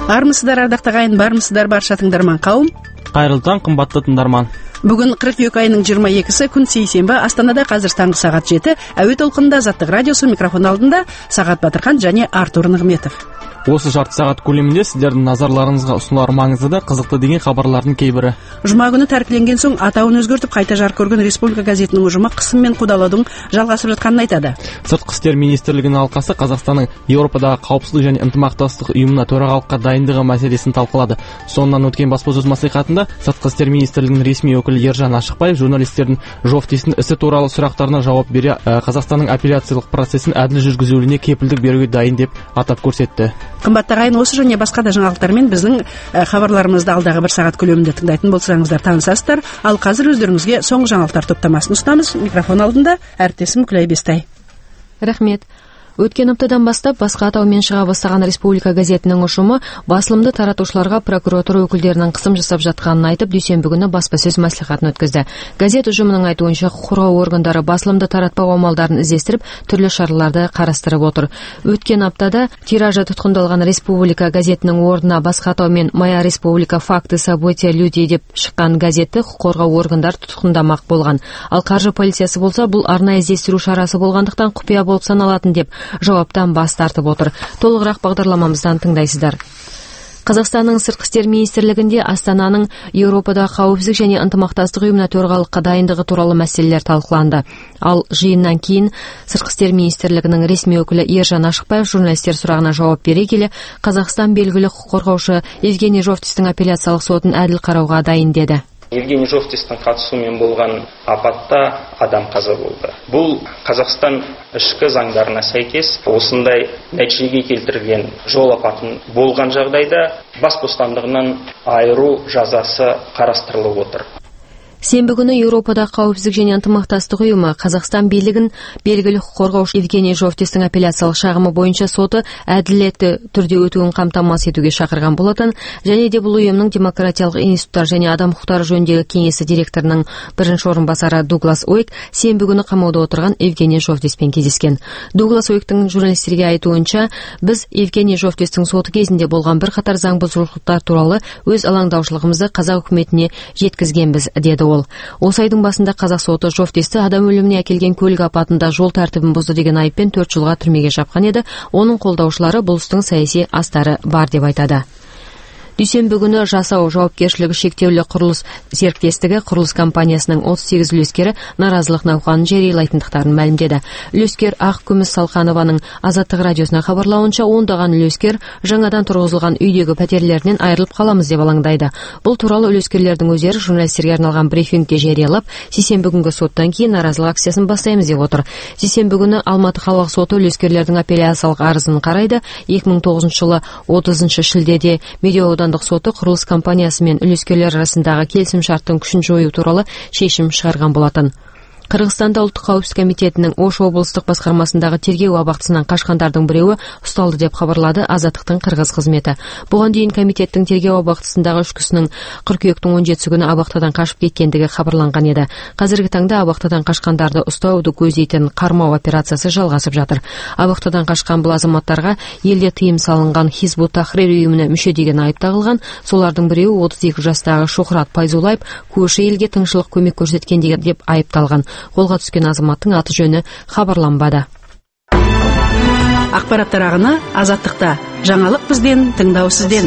Армысыздар, ардактуу агайын, бармысыздар барша тыңдарман кауым. Кайрылуу таң, кымбаттуу тыңдарман. Бүгүн 42 айының 22-си күн сейсенбі, Астанада қазір таңғы сағат 7, әуе толқынында Азаттық радиосы микрофон алдында Сағат Батырхан және Артур Нығметов. Осы жарты сағат көлемінде сіздердің назарларыңызға ұсынылар маңызды да қызықты деген хабарлардың кейбірі. Жұма күні тәркіленген соң атауын өзгертіп қайта жарық көрген Республика газетінің ұжымы қысым мен қудалаудың жалғасып жатқанын айтады. Сыртқы істер министрлігінің алқасы Қазақстанның Еуропадағы қауіпсіздік және ынтымақтастық ұйымына төрағалыққа дайындығы мәселесін талқылады. Соңынан өткен баспасөз мәслихатында Сыртқы істер министрлігінің ресми өкілі Ержан Ашықбаев журналистердің жауаптесін ісі туралы сұрақтарына жауап бере, Қазақстанның апелляциялық процесін әділ жүргізілуіне кепілдік беруге дайын деп атап көрсетті. Қымбатты ағайын, осы және басқа да жаңалықтармен біздің хабарларымызды алдағы бір сағат көлемінде тыңдайтын болсаңыздар танысасыздар. Ал қазір өздеріңізге соңғы жаңалықтар топтамасын ұсынамыз. Микрофон алдында әріптесім Күләй Бестай. Рахмет. Өткен аптадан бастап басқа атаумен шыға бастаған Республика газетінің ұжымы басылымды таратушыларға прокуратура өкілдерінің қысым жасап жатқанын айтып, дүйсенбі күні баспасөз мәслихатын өткізді. Газет ұжымының айтуынша, құқық қорғау органдары басылымды таратпау амалдарын іздестіріп, түрлі шараларды қарастырып отыр. Өткен аптада тиражы тұтқындалған Республика газетінің орнына басқа атаумен Моя Республика факты события люди деп шыққан газетті құқық қорғау органдары тұтқындамақ болған. Ал қаржы полициясы болса, бұл арнайы іздестіру шарасы болғандықтан құпия болып саналатын деп жауаптан бас тартып отыр. Толығырақ бағдарламамыздан тыңдайсыздар. Қазақстанның сыртқы істер министрлігінде Астананың Еуропада қауіпсіздік және ынтымақтастық ұйымына төрағалыққа дайындығы туралы мәселелер талқыланды. Ал жиыннан кейін сыртқы істер министрлігінің ресми өкілі Ержан Ашықбаев журналистер сұрағына жауап бере келе, Қазақстан белгілі құқық қорғаушы Евгений Жовтистің апелляциялық сотын әділ қарауға дайын деді. Евгений Жовтистің қатысуымен болған апатта адам қаза болды. Бұл Қазақстан ішкі заңдарына сәйкес осындай нәтижеге келтірген жол апатын болған жағдайда бас бостандығынан айыру жазасы қарастырылып отыр. Сенбі күні Еуропада қауіпсіздік және ынтымақтастық ұйымы Қазақстан билігін белгілі құқық қорғаушы Евгений Жовтистің апелляциялық шағымы бойынша соты әділетті түрде өтуін қамтамасыз етуге шақырған болатын, және де бұл ұйымның демократиялық институттар және адам құқықтары жөніндегі кеңесі директорының бірінші орынбасары Дуглас Ойк сенбі күні қамауда отырған Евгений Жовтиспен кездескен. Дуглас Ойктың журналистерге айтуынша, біз Евгений Жовтистің соты кезінде болған бірқатар заң бұзушылықтар туралы өз алаңдаушылығымызды қазақ үкіметіне жеткізгенбіз, деді. Осы айдың басында қазақ соты Жовтисті адам өліміне әкелген көлік апатында жол тәртібін бұзды деген айыппен 4 жылға түрмеге жапқан еді. Оның қолдаушылары бұл істің саяси астары бар деп айтады. Дүйсенбі күні жасау жауапкершілігі шектеулі құрылыс серіктестігі құрылыс компаниясының 38 үлескері наразылық науқанын жариялайтындықтарын мәлімдеді. Үлескер Ақкүміс Салқанованың Азаттық радиосына хабарлауынша, ондаған үлескер жаңадан тұрғызылған үйдегі пәтерлерінен айырылып қаламыз деп алаңдайды. Бұл туралы үлескерлердің өздері журналистерге арналған брифингте жариялап, сейсенбі күнгі соттан кейін наразылық акциясын бастаймыз деп отыр. Сейсенбі күні Алматы қалалық соты үлескерлердің апелляциялық арызын қарайды. 2009 жылы 30 шілдеде Медеу аудандық соты құрылыс компаниясы мен үлескерлер арасындағы келісімшарттың күшін жою туралы шешім шығарған болатын. Қырғызстанда ұлттық қауіпсіздік комитетінің Ош облыстық басқармасындағы тергеу абақтысынан қашқандардың біреуі ұсталды деп хабарлады Азаттықтың қырғыз қызметі. Бұған дейін комитеттің тергеу абақтысындағы 3 кісінің қыркүйектің 17 күні абақтыдан қашып кеткендігі хабарланған еді. Қазіргі таңда абақтыдан қашқандарды ұстауды көздейтін қармау операциясы жалғасып жатыр. Абақтыдан қашқан бұл азаматтарға елде тыйым салынған Хизбут Тахрир ұйымына мүше деген айып тағылған. Солардың біреуі 32 жастағы Шухрат Пайзулаев көрші елге тыңшылық көмек көрсеткен деп айыпталған. Қолға түскен азаматтың аты жөні хабарланбады. Ақпараттар ағыны Азаттықта. Жаңалық бізден, тыңдау сізден.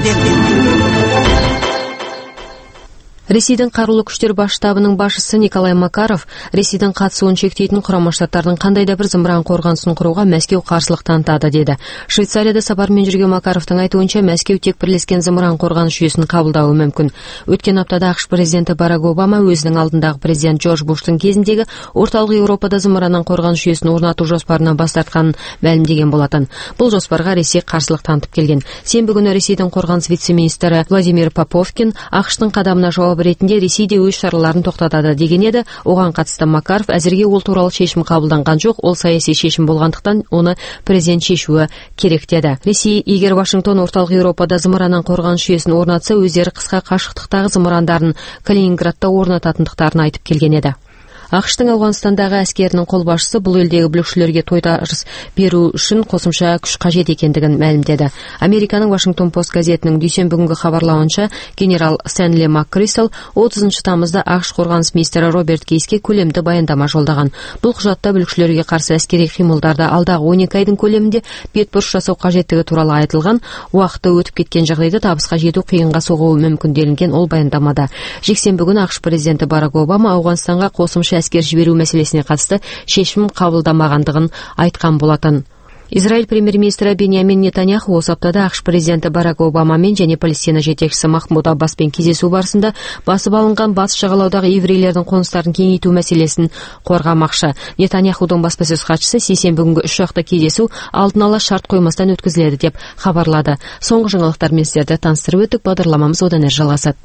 Ресейдің қарулы күштер бас штабының басшысы Николай Макаров Ресейдің қатысуын шектейтін Құрама Штаттардың қандай да бір зымыран қорғанысын құруға Мәскеу қарсылық танытады деді. Швейцарияда сапармен жүрген Макаровтың айтуынша, Мәскеу тек бірлескен зымыран қорғаныс жүйесін қабылдауы мүмкін. Өткен аптада ақш президенті Барак Обама өзінің алдындағы президент Джордж Буштың кезіндегі орталық Еуропада зымыраннан қорғаныс жүйесін орнату жоспарынан бас тартқанын мәлімдеген болатын. Бұл жоспарға Ресей қарсылық танытып келген. Сенбі күні Ресейдің қорғаныс вице-министрі Владимир Поповкин ақштың қадамына жауап ретінде Ресейде өз шараларын тоқтатады деген еді. Оған қатысты Макаров, әзірге ол туралы шешім қабылданған жоқ, ол саяси шешім болғандықтан оны президент шешуі керек деді. Ресей, егер Вашингтон орталық Еуропада зымыраннан қорғаныс жүйесін орнатса, өздері қысқа қашықтықтағы зымырандарын Калининградта орнататындықтарын айтып келген еді. АКШтың Ауғанстандағы әскерінің қолбасшысы бұл елдегі бүлікшілерге тойтарыс беру үшін қосымша күш қажет екендігін мәлімдеді. Американың Washington Post газетінің дүйсенбі күнгі хабарлауынша, генерал Стэнли МакКристал 30 тамызда АКШ қорғаныс министрі Роберт Кейске көлемді баяндама жолдаған. Бұл құжатта бүлікшілерге қарсы әскери қимылдарды алдағы 12 айдың көлемінде бетбұрыс жасау қажеттігі туралы айтылған. Уақыты өтіп кеткен жағдайда табысқа жету қиынға соғуы мүмкін делінген ол баяндамада. Жексенбі күні АКШ президенті Барак Обама Ауғанстанға қосымша әскер жіберу мәселесіне қатысты шешім қабылдамағандығын айтқан болатын. Израиль премьер-министрі Беньямин Нетаньяху осы аптада АКШ президенті Барак Обамамен және Палестина жетекшісі Махмуд Аббаспен кездесу барысында басып алынған батыс жағалаудағы еврейлердің қоныстарын кеңейту мәселесін қорғамақшы. Нетаньяхудың баспасөз хатшысы сейсенбі күнгі 3 жақты кездесу алдын ала шарт қоймастан өткізіледі деп хабарлады. Соңғы жаңалықтармен сіздерді таныстырып өттік. Бағдарламамыз одан әрі жалғасады.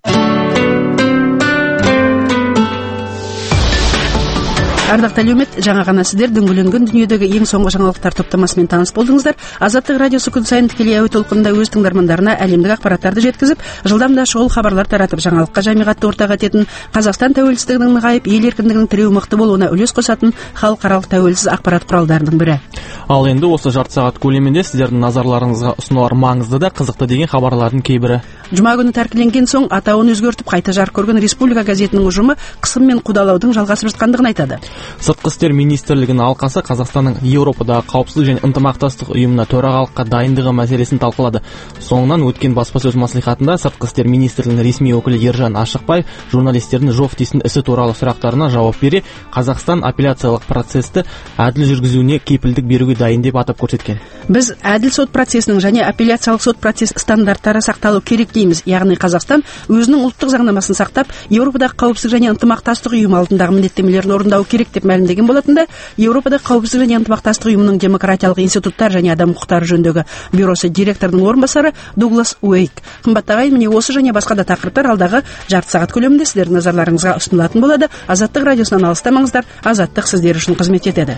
Ардақты әлеумет, жаңа ғана сіздер дөңгеленген дүниедегі ең соңғы жаңалықтар топтамасымен таныс болдыңыздар. Азаттық радиосы күн сайын тікелей әуе толқынында өз тыңдармандарына әлемдік ақпараттарды жеткізіп, жылдам да шұғыл хабарлар таратып, жаңалыққа жамиғатты ортаға ететін, Қазақстан тәуелсіздігінің нығайып, ел еркіндігінің тіреуі мықты болуына үлес қосатын халықаралық тәуелсіз ақпарат құралдарының бірі. Ал енді осы жарты сағат көлемінде сіздердің назарларыңызға ұсынылар маңызды да қызықты деген хабарлардың кейбірі. Жұма күні тәркіленген соң атауын өзгертіп қайта жарық көрген Республика газетінің ұжымы қысым мен қудалаудың жалғасып жатқандығын айтады. Сыртқы істер министрлігінің алқасы Қазақстанның Еуропадағы қауіпсіздік және ынтымақтастық ұйымына төрағалыққа дайындығы мәселесін талқылады. Соңынан өткен баспасөз мәслихатында Сыртқы істер министрлігінің ресми өкілі Ержан Ашықбаев журналистердің Жофтидің ісі туралы сұрақтарына жауап бере, Қазақстан апелляциялық процесті әділ жүргізуіне кепілдік беруге дайын деп атап көрсеткен. Біз әділ сот процесінің және апелляциялық сот процесс стандарттары сақталу керек дейміз. Яғни Қазақстан өзінің ұлттық заңнамасын сақтап, Еуропадағы қауіпсіздік және ынтымақтастық ұйымы алдындағы міндеттемелерін орындау керек деп мәлімдеген болатында, Еуропадағы қауіпсіздік және ынтымақтастық ұйымының демократиялық институттар және адам құқықтары жөніндегі бюросы директорының орынбасары Дуглас Уэйк. Қымбатты ағайын, міне осы және басқа да тақырыптар алдағы жарты сағат көлемінде сіздердің назарларыңызға ұсынылатын болады. Азаттық радиосынан алыстамаңыздар. Азаттық сіздер үшін қызмет етеді.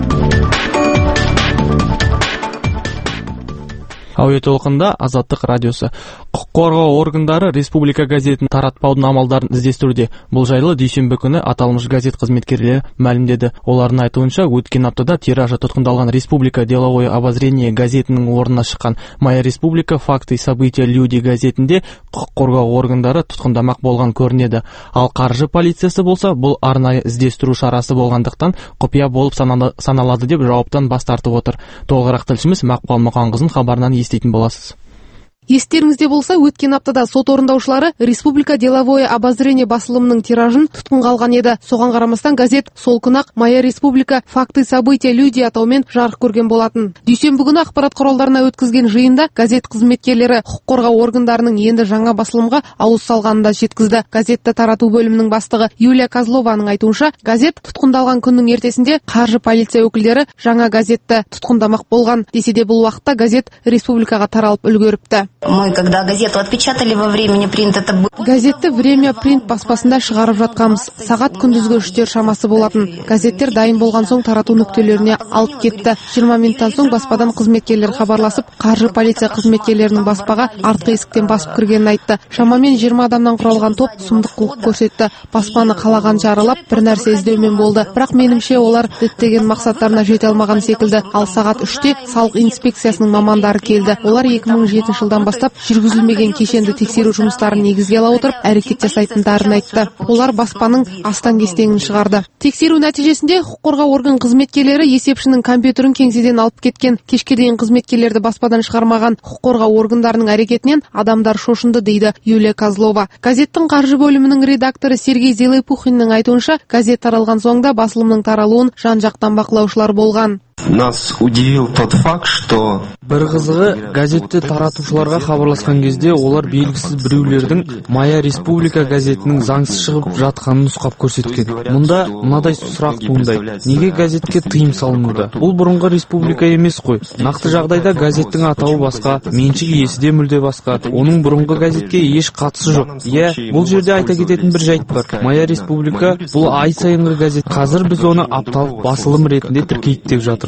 Әуе толқында Азаттық радиосы. Құқық қорғау органдары республика газетін таратпаудың амалдарын іздестіруде. Бұл жайлы дүйсенбі күні аталмыш газет қызметкерлері мәлімдеді. Олардың айтуынша, өткен аптада тиражы тұтқындалған Республика деловое обозрение газетінің орнына шыққан Моя республика факты и события люди газетінде құқық қорғау органдары тұтқындамақ болған көрінеді. Ал қаржы полициясы болса, бұл арнайы іздестіру шарасы болғандықтан құпия болып саналады деп жауаптан бас тартып отыр. Толығырақ тілшіміз Мақпал Мұқанқызының хабарынан естейтін боласыз. Естеріңізде болса, өткен аптада сот орындаушылары Республика деловое обозрение басылымының тиражын тұтқынға алған еді. Соған қарамастан газет сол күні-ақ Моя республика факты события люди атаумен жарық көрген болатын. Дүйсенбі күні ақпарат құралдарына өткізген жиында газет қызметкерлері құқық қорғау органдарының енді жаңа басылымға ауыз салғанын да жеткізді. Газетті тарату бөлімінің бастығы Юлия Козлованың айтуынша, газет тұтқындалған күннің ертесінде қаржы полиция өкілдері жаңа газетті тұтқындамақ болған. Десе де бұл уақытта газет республикаға таралып үлгеріпті. Мы, когда газету отпечатали во времени принт, это было... Газетті время принт баспасында шығарып жатқанбыз. Сағат күндізгі 3 шамасы болатын. Газеттер дайын болған соң тарату нүктелеріне алып кетті. 20 минуттан соң баспадан қызметкерлер хабарласып, қаржы полиция қызметкерлерінің баспаға артқы есіктен басып кіргенін айтты. Шамамен 20 адамнан құралған топ сұмдық қылық көрсетті. Баспаны қалағанша аралап, бір нәрсе іздеумен болды. Бірақ меніңше олар діттеген мақсаттарына жете алмаған секілді. Ал сағат 3-те салық инспекциясының мамандары келді. Олар 2007 жылдан бастап жүргізілмеген кешенді тексеру жұмыстарын негізге ала отырып әрекет жасайтындарын айтты. Олар баспаның астан-кестеңін шығарды. Тексеру нәтижесінде құқық қорғау орган қызметкерлері есепшінің компьютерін кеңседен алып кеткен. Кешке дейін қызметкерлерді баспадан шығармаған құқық қорғау органдарының әрекетінен адамдар шошынды дейді Юлия Козлова. Газеттің қаржы бөлімінің редакторы Сергей Зелепухиннің айтуынша, газет таралған соңда басылымның таралуын жан-жақтан бақылаушылар болған. Нас удивил тот факт, что... Бір қызығы, газетті таратушыларға хабарласқан кезде олар белгісіз біреулердің Моя республика газетінің заңсыз шығып жатқанын нұсқап көрсеткен. Мұнда мынадай сұрақ туындайды: неге газетке тыйым салынуда? Бұл бұрынғы республика емес қой. Нақты жағдайда газеттің атауы басқа, меншік иесі де мүлде басқа. Оның бұрынғы газетке еш қатысы жоқ. Иә, бұл жерде айта кететін бір жайт бар. Моя республика бұл ай сайынғы газет. Қазір біз оны апталық басылым ретінде тіркейік деп жатырмыз.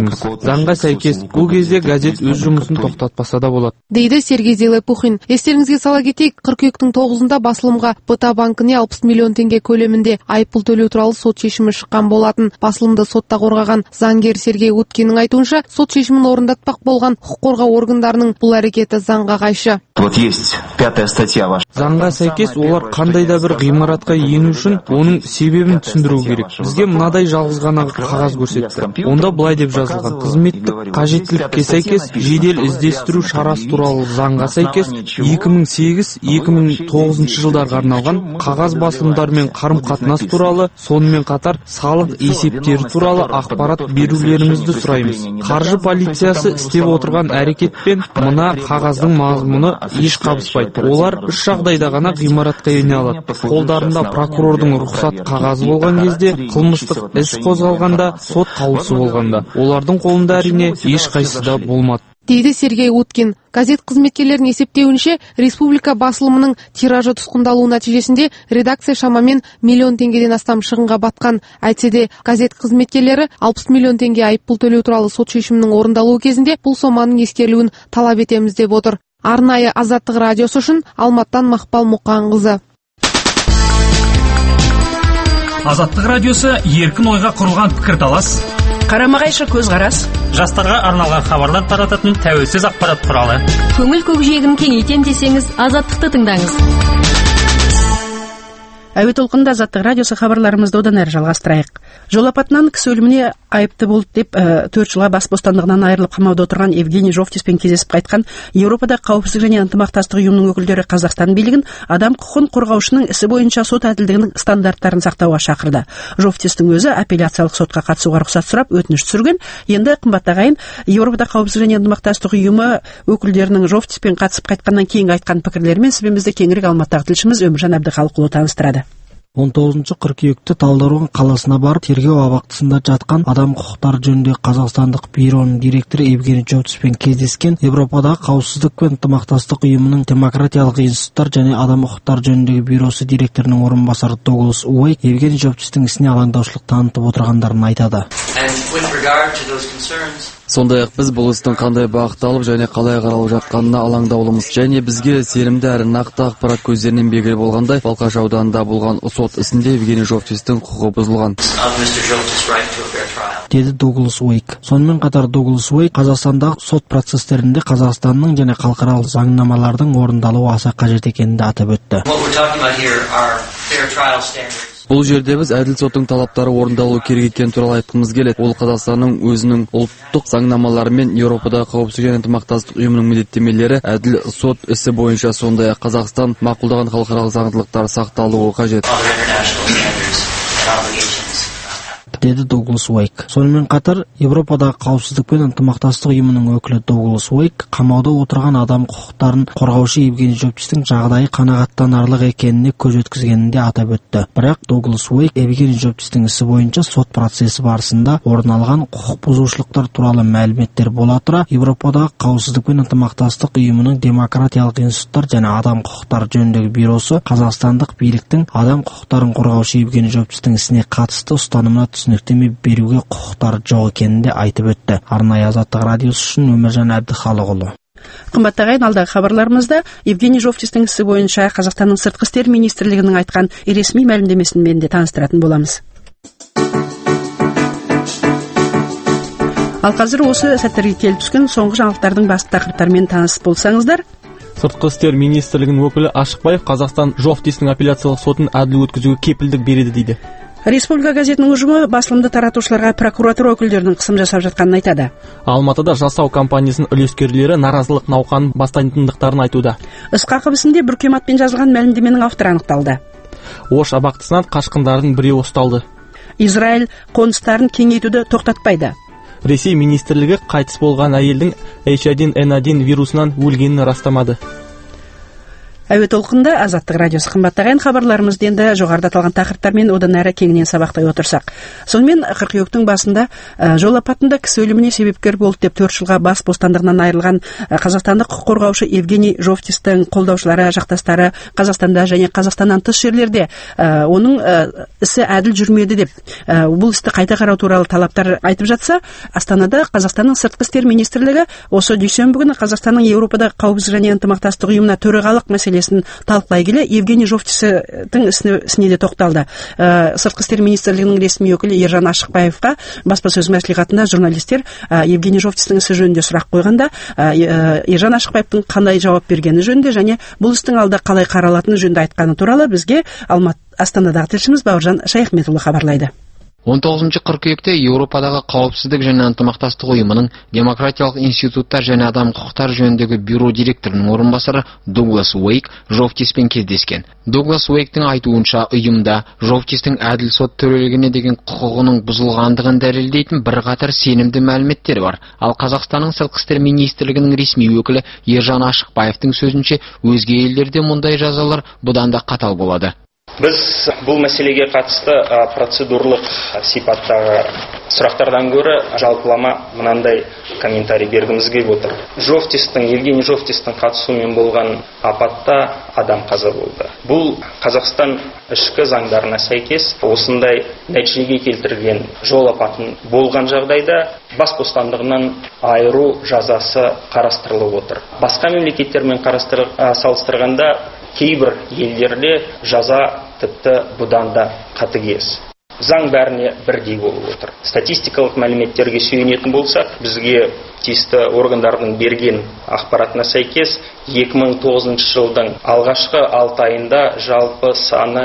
жүрміз. Заңға сәйкес бұл кезде газет өз жұмысын тоқтатпаса да болады, дейді Сергей Зелепухин. Естеріңізге сала кетейік, қыркүйектің 9-ында басылымға БТА банкіне 60 миллион теңге көлемінде айыппұл төлеу туралы сот шешімі шыққан болатын. Басылымды сотта қорғаған заңгер Сергей Уткиннің айтуынша, сот шешімін орындатпақ болған құқық қорғау органдарының бұл әрекеті заңға қайшы. Заңға сәйкес олар қандай да бір ғимаратқа ену үшін оның себебін түсіндіру керек. Бізге мынадай жалғыз ғана қағаз көрсетті. Онда былай деп жазылған: қызметтік қажеттілікке сәйкес жедел іздестіру шарасы туралы заңға сәйкес 2008-2009 жылдарға арналған қағаз басылымдармен қарым-қатынас туралы, сонымен қатар салық есептері туралы ақпарат берулеріңізді сұраймыз. Қаржы полициясы істеп отырған әрекетпен мына қағаздың мазмұны еш қабыспайды. Олар үш жағдайда ғана ғимаратқа ене алады: қолдарында прокурордың рұқсат қағазы болған кезде, қылмыстық іс қозғалғанда, сот қаулысы болғанда. Олардың қолында әрине ешқайсыда болмады, дейді Сергей Уткин. Газет қызметкерлерінің есептеуінше, республика басылымының тиражы тұтқындалу нәтижесінде редакция шамамен миллион теңгеден астам шығынға батқан. Әйтсе де газет қызметкерлері 60 миллион теңге айыппұл төлеу туралы сот шешімінің орындалуы кезінде бұл соманың ескерілуін талап етеміз деп отыр. Арнайы Азаттық радиосы үшін Алматтан Мақпал Мұқанқызы. Азаттық радиосы еркін ойға құрылған пікірталас, қарама-қайшы көзқарас, жастарға арналған хабарлар тарататын тәуелсіз ақпарат құралы. Көңіл көкжиегін кеңейтем десеңіз, Азаттықты тыңдаңыз. Әуе толқынында Азаттық радиосы хабарларымызды одан әрі жалғастырайық. Жол апатынан кісі өліміне айыпты болды деп 4 жылға бас бостандығынан айырылып қамауда отырған Евгений Жовтиспен кездесіп қайтқан Еуропада қауіпсіздік және ынтымақтастық ұйымының өкілдері Қазақстан билігін адам құқығын қорғаушының ісі бойынша сот әділдігінің стандарттарын сақтауға шақырды. Жовтистің өзі апелляциялық сотқа қатысуға рұқсат сұрап өтініш түсірген. Енді қымбат ағайын, Еуропада қауіпсіздік және ынтымақтастық ұйымы өкілдерінің Жовтиспен қатысып қайтқаннан кейінгі айтқан пікірлерімен сізбен кеңірек Алматыдағы тілшіміз Өміржан Әбдіхалықұлы таныстырады. 19 қыркүйекте Талдықорған қаласына барып, тергеу абақтысында жатқан адам құқықтары жөніндегі қазақстандық бюроның директоры Евгений Жовтиспен кездескен Еуропадағы қауіпсіздік пен ынтымақтастық ұйымының демократиялық институттар және адам құқықтары жөніндегі бюросы директорының орынбасары Дуглас Уэйк Евгений Жовтистің ісіне алаңдаушылық танытып отырғандарын айтады. Сондай-ақ біз бұл істің қандай бағытталып және қалай қаралып жатқанына алаңдаулымыз, және бізге сенімді әрі нақты ақпарат көздерінен белгілі болғандай, Балқаш ауданында болған сот ісінде Евгений Жовтистің құқығы бұзылған, деді Дуглас Уэйк. Сонымен қатар Дуглас Уэйк Қазақстандағы сот процестерінде Қазақстанның және халықаралық заңнамалардың орындалуы аса қажет екенін де атап өтті. Бұл жерде біз әділ соттың талаптары орындалуы керек екені туралы айтқымыз келеді. Ол Қазақстанның өзінің ұлттық заңнамалары мен Еуропадағы қауіпсіздік және ынтымақтастық ұйымының міндеттемелері әділ сот ісі бойынша, сондай-ақ Қазақстан мақұлдаған халықаралық заңдылықтар сақталуы қажет, деді Дуглас Уэйк. Сонымен қатар, Еуропадағы қауіпсіздік пен ынтымақтастық ұйымының өкілі Дуглас Уэйк қамауда отырған адам құқықтарын қорғаушы Евгений Жовтистің жағдайы қанағаттанарлық екеніне көз жеткізгенін де атап өтті. Бірақ Дуглас Уэйк Евгений Жовтистің ісі бойынша сот процесі барысында орын алған құқық бұзушылықтар туралы мәліметтер бола тұра, Еуропадағы қауіпсіздік пен ынтымақтастық ұйымының демократиялық институттар және адам құқықтары жөніндегі бюросы қазақстандық биліктің адам құқықтарын қорғаушы Евгений Жовтистің ісіне қатысты ұстанымына түсініктеме беруге құқықтары жоқ екенін де айтып өтті. Арнайы Азаттық радиосы үшін Өміржан Әбдіхалықұлы. Қымбатты ағайын, алдағы хабарларымызда Евгений Жовтистің ісі бойынша Қазақстанның сыртқы істер министрлігінің айтқан ресми мәлімдемесін де таныстыратын боламыз. Ал қазір осы сәттерге келіп түскен соңғы жаңалықтардың басты тақырыптарымен таныс болсаңыздар. Сыртқы істер министрлігінің өкілі Ашықбаев Қазақстан Жовтистің апелляциялық сотын әділ өткізуге кепілдік береді дейді. Республика газетінің ұжымы басылымды таратушыларға прокуратура өкілдерінің қысым жасап жатқанын айтады. Алматыда жасау компаниясының үлескерлері наразылық науқанын бастайтындықтарын айтуда. Ысқақов ісінде бүркематпен жазылған мәлімдеменің авторы анықталды. Ош абақтысынан қашқындардың біреуі ұсталды. Израиль қоныстарын кеңейтуді тоқтатпайды. Ресей министрлігі қайтыс болған әйелдің H1N1 вирусынан өлгенін растамады. Әуе толқында Азаттық радиосы. Қымбаттаған хабарларымызды енді жоғарыда аталған тақырыптармен одан әрі кеңінен сабақтай отырсақ. Сонымен қыркүйектің басында жол апатында кісі өліміне себепкер болды деп 4 жылға бас бостандығынан айырылған қазақстандық құқық қорғаушы Евгений Жовтистің қолдаушылары, жақтастары Қазақстанда және Қазақстаннан тыс жерлерде оның ісі әділ жүрмеді деп бұл істі қайта қарау туралы талаптар айтып жатса, Астанада Қазақстанның сыртқы істер министрлігі осы дүйсенбі күні Қазақстанның Еуропадағы қауіпсіздік және ынтымақтастық ұйымына төрағалық мәселесін талқылай келе Евгений Жовтистің ісіне де тоқталды. Сыртқы істер министрлігінің ресми өкілі Ержан Ашықбаевқа баспасөз мәслихатында журналистер Евгений Жовтистің ісі жөнінде сұрақ қойғанда, Ержан Ашықбаевтың қандай жауап бергені жөнінде және бұл істің алда қалай қаралатыны жөнінде айтқаны туралы бізге Астанадағы тілшіміз Бауыржан Шаяхметұлы хабарлайды. 19 қыркүйекте Еуропадағы қауіпсіздік және ынтымақтастық ұйымының демократиялық институттар және адам құқықтары жөніндегі бюро директорының орынбасары Дуглас Уэйк Жовтиспен кездескен. Дуглас Уэйктің айтуынша, ұйымда Жовтистің әділ сот төрелігіне деген құқығының бұзылғандығын дәлелдейтін бірқатар сенімді мәліметтер бар. Ал Қазақстанның сыртқы істер министрлігінің ресми өкілі Ержан Ашықбаевтың сөзінше, өзге елдерде мұндай жазалар бұдан да қатал болады. Біз бұл мәселеге қатысты процедурлық сипаттағы сұрақтардан гөрі жалпылама мынандай комментарий бергіміз келіп отыр. Евгений Жовтистің қатысуымен болған апатта адам қаза болды. Бұл Қазақстан ішкі заңдарына сәйкес осындай нәтижеге келтірген жол апатын болған жағдайда бас бостандығынан айыру жазасы қарастырылып отыр. Басқа мемлекеттермен салыстырғанда кейбір елдерде жаза тіпті бұдан да қатыгез. Заң бәріне бірдей болып отыр. Статистикалық мәліметтерге сүйенетін болсақ, бізге тиісті органдардың берген ақпаратына сәйкес 2009 жылдың алғашқы 6 айында жалпы саны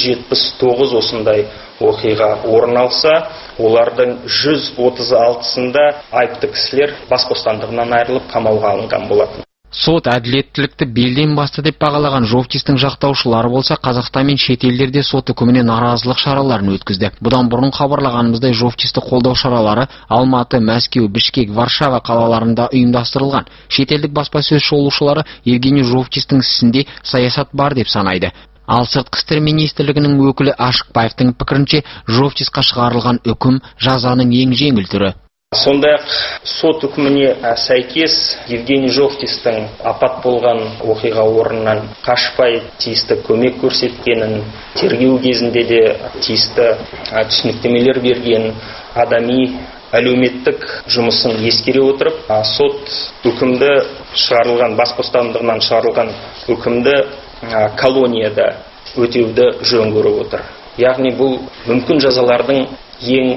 179 осындай оқиға орын алса, олардың 136-сында айыпты кісілер бас бостандығынан айырылып қамауға алынған болатын. Сот әділеттілікті белден басты деп бағалаған Жовтистің жақтаушылары болса, Қазақстан мен шет елдерде сот үкіміне наразылық шараларын өткізді. Бұдан бұрын хабарлағанымыздай, Жовтисті қолдау шаралары Алматы, Мәскеу, Бішкек, Варшава қалаларында ұйымдастырылған. Шетелдік баспасөз шолушылары Евгений Жовтистің ісінде саясат бар деп санайды. Ал сыртқы істер министрлігінің өкілі Ашықбаевтың пікірінше, Жовтисқа шығарылған үкім жазаның ең жеңіл түрі. Сондай-ақ сот үкіміне сәйкес Евгений Жовтистің апат болған оқиға орнынан қашпай тиісті көмек көрсеткенін, тергеу кезінде де тиісті түсініктемелер берген, адами әлеуметтік жұмысын ескере отырып, сот үкімді шығарылған, бас бостандығынан шығарылған үкімді колонияда өтеуді жөн көріп отыр. Яғни бұл мүмкін жазалардың ең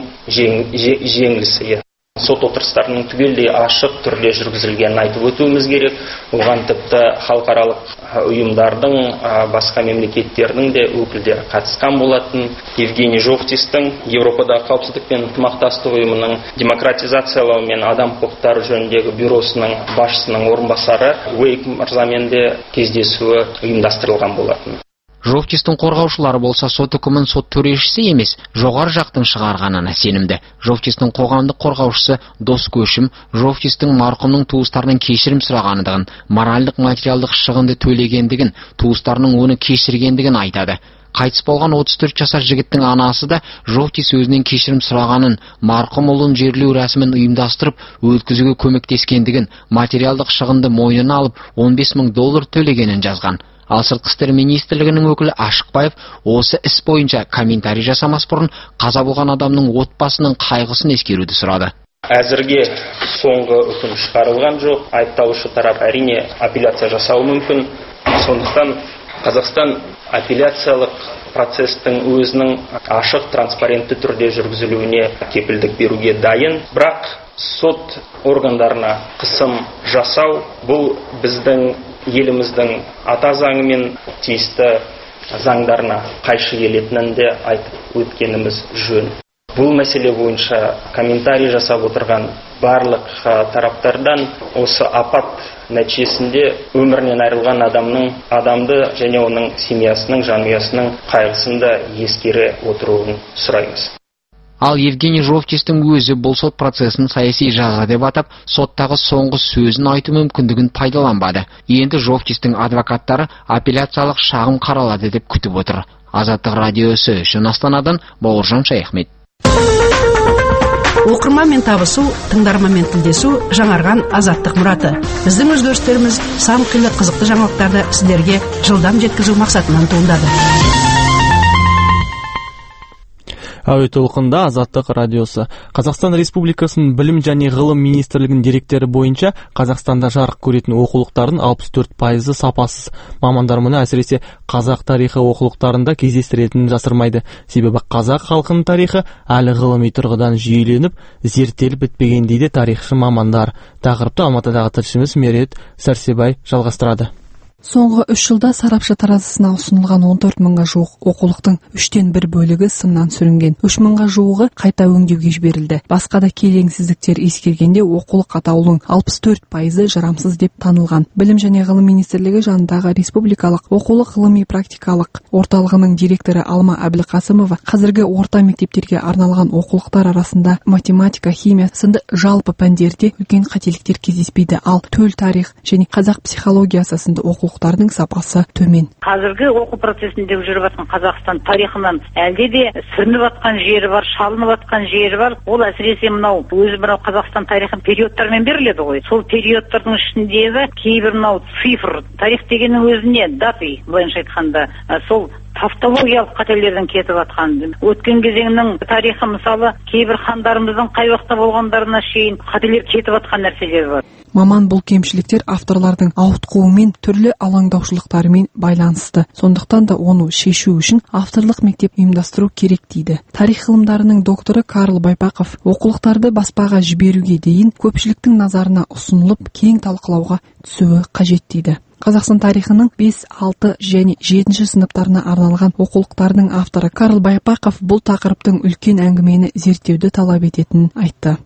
жеңілісі. Сот отырыстарының түгелдей ашық түрде жүргізілгенін айтып өтуіміз керек. Оған тіпті халықаралық ұйымдардың, басқа мемлекеттердің де өкілдері қатысқан болатын. Евгений Жовтистің Еуропадағы қауіпсіздік пен ынтымақтастық ұйымының демократизациялау мен адам құқықтары жөніндегі бюросының басшысының орынбасары Уэйк мырзамен де кездесуі ұйымдастырылған болатын. Жовтистің қорғаушылары болса, сот үкімін сот төрешісі емес, жоғары жақтың шығарғанына сенімді. Жовтистің қоғамдық қорғаушысы Дос Көшім Жовтистің марқұмның туыстарынан кешірім сұрағандығын, моральдық материалдық шығынды төлегендігін, туыстарының оны кешіргендігін айтады. Қайтыс болған 34 жасар жігіттің анасы да Жовтис өзінен кешірім сұрағанын, марқұм ұлын жерлеу рәсімін ұйымдастырып, өткізуге көмектескендігін, материалдық шығынды мойнына алып $15,000 төлегенін жазған. Ал сыртқы істер министрлігінің өкілі Ашықбаев осы іс бойынша комментарий жасамас бұрын қаза болған адамның отбасының қайғысын ескеруді сұрады. Әзірге соңғы үкім шығарылған жоқ. Айыпталушы тарап әрине апелляция жасауы мүмкін. Сондықтан Қазақстан апелляциялық процестің өзінің ашық, транспарентті түрде жүргізілуіне кепілдік беруге дайын. Бірақ сот органдарына қысым жасау бұл біздің еліміздің ата заңы мен тиісті заңдарына қайшы келетінін де айтып өткеніміз жөн. Бұл мәселе бойынша комментарий жасап отырған барлық тараптардан осы апат нәтижесінде өмірінен айырылған адамды және оның семьясының, жанұясының қайғысын да ескере отыруын сұраймыз. Ал Евгений Жовтистің өзі бұл сот процесін саяси жаза деп атап, соттағы соңғы сөзін айту мүмкіндігін пайдаланбады. Енді Жовтистің адвокаттары апелляциялық шағым қаралады деп күтіп отыр. Азаттық радиосы үшін Астанадан Бауыржан Шаяхмет. Оқырманмен табысу, тыңдарманмен тілдесу жаңарған азаттық мұраты. Біздің өзгерістеріміз сан қилы қызықты жаңалықтарды сіздерге жылдам жеткізу мақсатынан туындады. Әуе толқында Азаттық радиосы. Қазақстан Республикасының білім және ғылым министрлігінің деректері бойынша Қазақстанда жарық көретін оқулықтардың 64% сапасыз. Мамандар мұны әсіресе қазақ тарихы оқулықтарында кездестіретінін жасырмайды. Себебі қазақ халқының тарихы әлі ғылыми тұрғыдан жүйеленіп, зерттеліп бітпеген дейді тарихшы мамандар. Тақырыпты Алматыдағы тілшіміз Мерет Сәрсебай жалғастырады. Соңғы 3 жылда сарапшы таразысына ұсынылған 14 мыңға жуық оқулықтың 3/1 бөлігі сыннан сүрінген. 3 мыңға жуығы қайта өңдеуге жіберілді. Басқа да келеңсіздіктер ескергенде оқулық атаулының 64% жарамсыз деп танылған. Білім және ғылым министрлігі жанындағы республикалық оқулық ғылыми практикалық орталығының директоры Алма Әбілқасымова қазіргі орта мектептерге арналған оқулықтар арасында математика, химия сынды жалпы пәндерде үлкен қателіктер кездеспейді, ал төл тарих және қазақ психологиясы сынды оқулықтардың сапасы төмен. Қазіргі оқу процесінде жүріп жатқан Қазақстан тарихынан әлде де сүрініп жатқан жері бар, шалынып жатқан жері бар. Ол әсіресе мынау Қазақстан тарихын периодтармен беріледі ғой. Сол периодтардың ішіндегі кейбір мынау цифр, тарих дегеннің өзіне даты, былайша айтқанда, сол тавтологиялық қателерден кетіп жатқан. Өткен кезеңнің тарихы мысалы кейбір хандарымыздың қай уақытта болғандарына шейін қателер кетіп жатқан нәрселер бар. Маман бұл кемшіліктер авторлардың ауытқуымен, түрлі алаңдаушылықтарымен байланысты. Сондықтан да оны шешу үшін авторлық мектеп ұйымдастыру керек дейді. Тарих ғылымдарының докторы Карл Байпақов оқулықтарды баспаға жіберуге дейін көпшіліктің назарына ұсынылып, кең талқылауға түсуі қажет дейді. Қазақстан тарихының 5, 6 және 7 сыныптарына арналған оқулықтардың авторы Карл Байпақов бұл тақырыптың үлкен әңгімені зерттеуді талап ететінін айтты.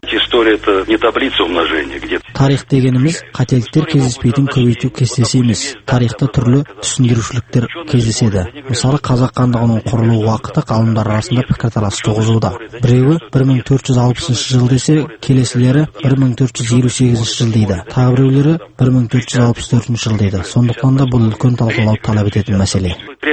Тарих дегеніміз қателіктер кездеспейтін көбейту кестесі емес. Тарихта түрлі түсіндірушіліктер кездеседі. Мысалы, қазақ хандығының құрылу уақыты ғалымдар арасында пікірталас туғызуда. Біреуі 1460 жыл десе, келесілері 1458 жыл дейді. Тағы біреулері 1464 жыл дейді. Сондықтан да бұл үлкен талқылауды талап ететін мәселе.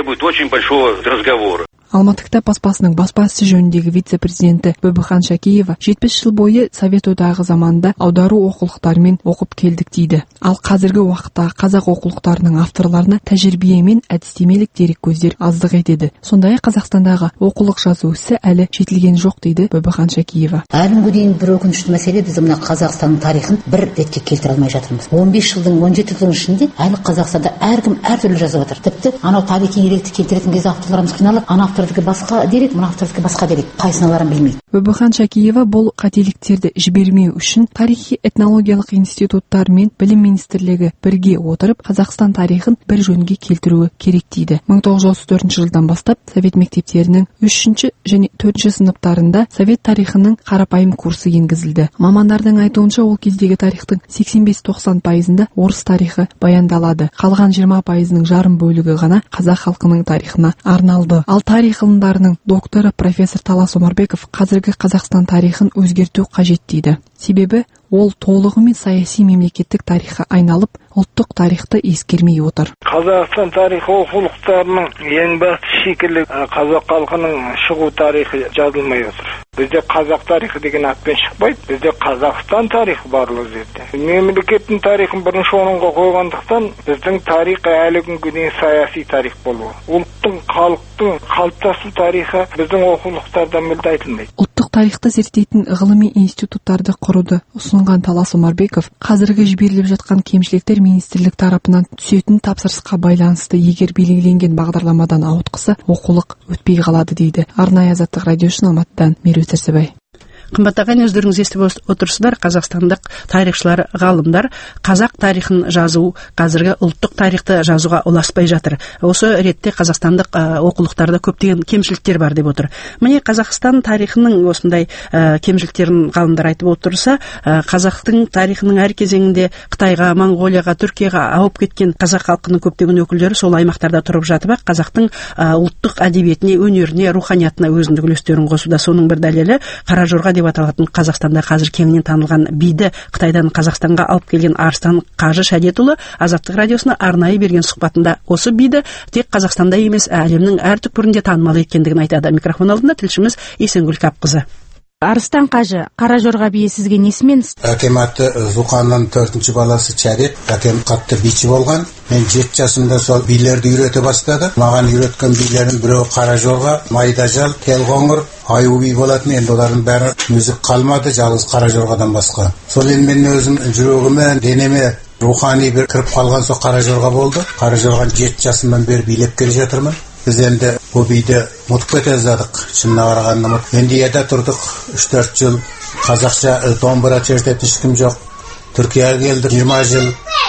Алматы кітап баспасының баспа ісі жөніндегі вице-президенті Бөбіхан Шакеева 70 жыл бойы Совет одағы заманында аудару оқулықтарымен оқып келдік дейді. Ал қазіргі уақытта қазақ оқулықтарының авторларына тәжірибе мен әдістемелік дерек көздер аздық етеді. Сондай-ақ Қазақстандағы оқулық жазу ісі әлі жетілген жоқ дейді Бөбіхан Шакеева. Әлі күнге дейін бір өкінішті мәселе, біз мына Қазақстанның тарихын бір ретке келтіре алмай жатырмыз. 15 жылдың 17 жылдың ішінде әлі Қазақстанда әркім әртүрлі жазып жатыр. Тіпті анау тарихи деректі келтіретін кезде авторларымыз қиналып, ана автордікі басқа дерек, мына автордікі басқа дерек, қайсына барын білмейді. Бөбіхан Шакеева бұл қателіктерді жібермеу үшін тарихи этнологиялық институттар мен білім министрлігі бірге отырып Қазақстан тарихын бір жөнге келтіруі керек дейді. 1934 жылдан бастап Совет мектептерінің 3 және 4 сыныптарында Совет тарихының қарапайым курсы енгізілді. Мамандардың айтуынша ол кездегі тарихтың 85-90%-ында орыс тарихы баяндалады. Қалған 20%-ның жарым бөлігі ғана қазақ халқының тарихына арналды. Ал тарих ғылымдарының докторы профессор Талас Омарбеков қазіргі Қазақстан тарихын өзгерту қажет дейді. Себебі ол толығымен саяси мемлекеттік тарихқа айналып, ұлттық тарихты ескермей отыр. Қазақстан тарихы оқулықтарының ең басты шикілі қазақ халқының шығу тарихы жазылмай отыр. Бізде қазақ тарихы деген атпен шықпайды, бізде Қазақстан тарихы барлық жерде. Мемлекеттің тарихын бірінші орынға қойғандықтан біздің тарих әлі күнге дейін саяси тарих болуы. Ұлттың, халықтың қалыптасу тарихы біздің оқулықтарда мүлде айтылмайды. Ұлттық тарихты зерттейтін ғылыми институттарды құруды ұсынған Талас Омарбеков, қазіргі жіберіліп жатқан кемшіліктер министрлік тарапынан түсетін тапсырысқа байланысты, егер белгіленген бағдарламадан ауытқысы оқулық өтпей қалады дейді. Арнайы Азаттық радио үшін Алматыдан Меруерт Сәрсебай. Кымбат ағайын, өздеріңіз естіп отырсыздар, қазақстандық тарихшылар, ғалымдар қазақ тарихын жазу, қазіргі ұлттық тарихты жазуға ұласпай жатыр. Осы ретте қазақстандық оқулықтарда көптеген кемшіліктер бар деп отыр. Міне Қазақстан тарихының осындай кемшіліктерін ғалымдар айтып отырса, қазақтың тарихының әр кезеңінде Қытайға, Монғолияға, Түркияға ауып кеткен қазақ халқының көптеген өкілдері сол аймақтарда тұрып жатып, қазақтың ұлттық әдебиетіне, өнеріне, руханиятына өзіндік үлестерін қосуда. Соның бір дәлелі Қара Жорға деп аталатын Қазақстанда қазір кеңінен танылған биді Қытайдан Қазақстанға алып келген Арыстан Қажы Шәдетұлы Азаттық радиосына арнайы берген сұхбатында осы биді тек Қазақстанда емес, әлемнің әр түкпірінде танымал екендігін айтады. Микрофон алдында тілшіміз Есенгүл Капқызы. Арыстан Қажы, Қара Жорға биі сізге несімен? Әкем аты Зұқанның 4-ші баласы Чәрет. Әкем қатты биші болған. Мен 7 жасымда сол билерді үйрете бастады. Маған үйреткен билердің біреуі Қара Жорға, Майдажал, Телғоңыр, Аю би болатын. Енді олардың бәрі музык қалмады, жалғыз Қара Жорғадан басқа. Сол енді мен өзім жүрегіме, денеме рухани бір кіріп қалған сол Қара Жорға болды. Қара Жорғаны 7 жасымдан бері билеп келе жатырмын. Біз енді бұл биді ұмытып кете жаздадық. Шынына қарағанда Индияда тұрдық 3-4 жыл. Қазақша домбыра чертетін ешкім жоқ. Түркияға келдік 20 жыл.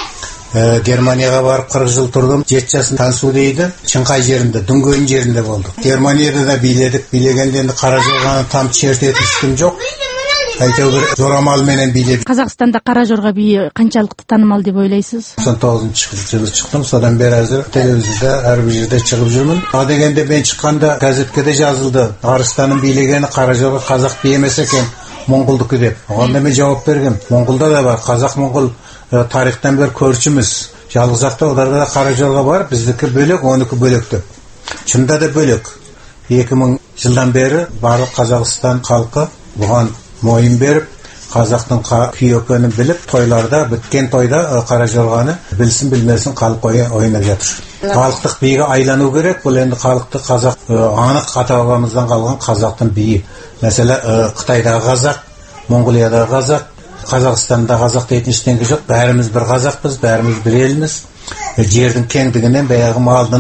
Германияға барып 40 жыл тұрдым. 7 жасында Тансу дейді. Шыңқай жерінде, Дүнгөн жерінде болдық. Германияда да биледік. Билегенде енді Қара Жорғаны там чертетін ешкім жоқ. Әйтеуір жорамал менен билеп. Қазақстанда Қара Жорға биі қаншалықты танымал деп ойлайсыз? 99 жылы шықтым, содан бері әзір телевизияда әрбір жерде шығып жүрмін. А дегенде мен шыққанда газетке де жазылды. Арыстанның билегені Қара Жорға қазақ би емес екен, моңғолдікі деп. Оғанда мен жауап бергем. Моңғолда да бар, қазақ-моңғол тарихтан бері көршіміз. Жалғыз ақта оларда да Қара Жорға бар, біздікі бөлек, оныкі бөлек деп. Шында да бөлек. 2000 жылдан бері барлық Қазақстан халқы бұған мойын беріп, қазақтың күй екенін біліп, тойларда, біткен тойда Қара Жорғаны білсін білмесін халық ойнап жатыр. Халықтық биге айлану керек. Бұл енді халықты қазақ, анық ата-бабамыздан қалған қазақтың биі. Мәселе Қытайдағы қазақ, Монғолиядағы қазақ, Қазақстанда қазақ дейтін ештеңе жоқ. Бәріміз бір қазақпыз, бәріміз бір елміз. Жердің кеңдігінен баяғы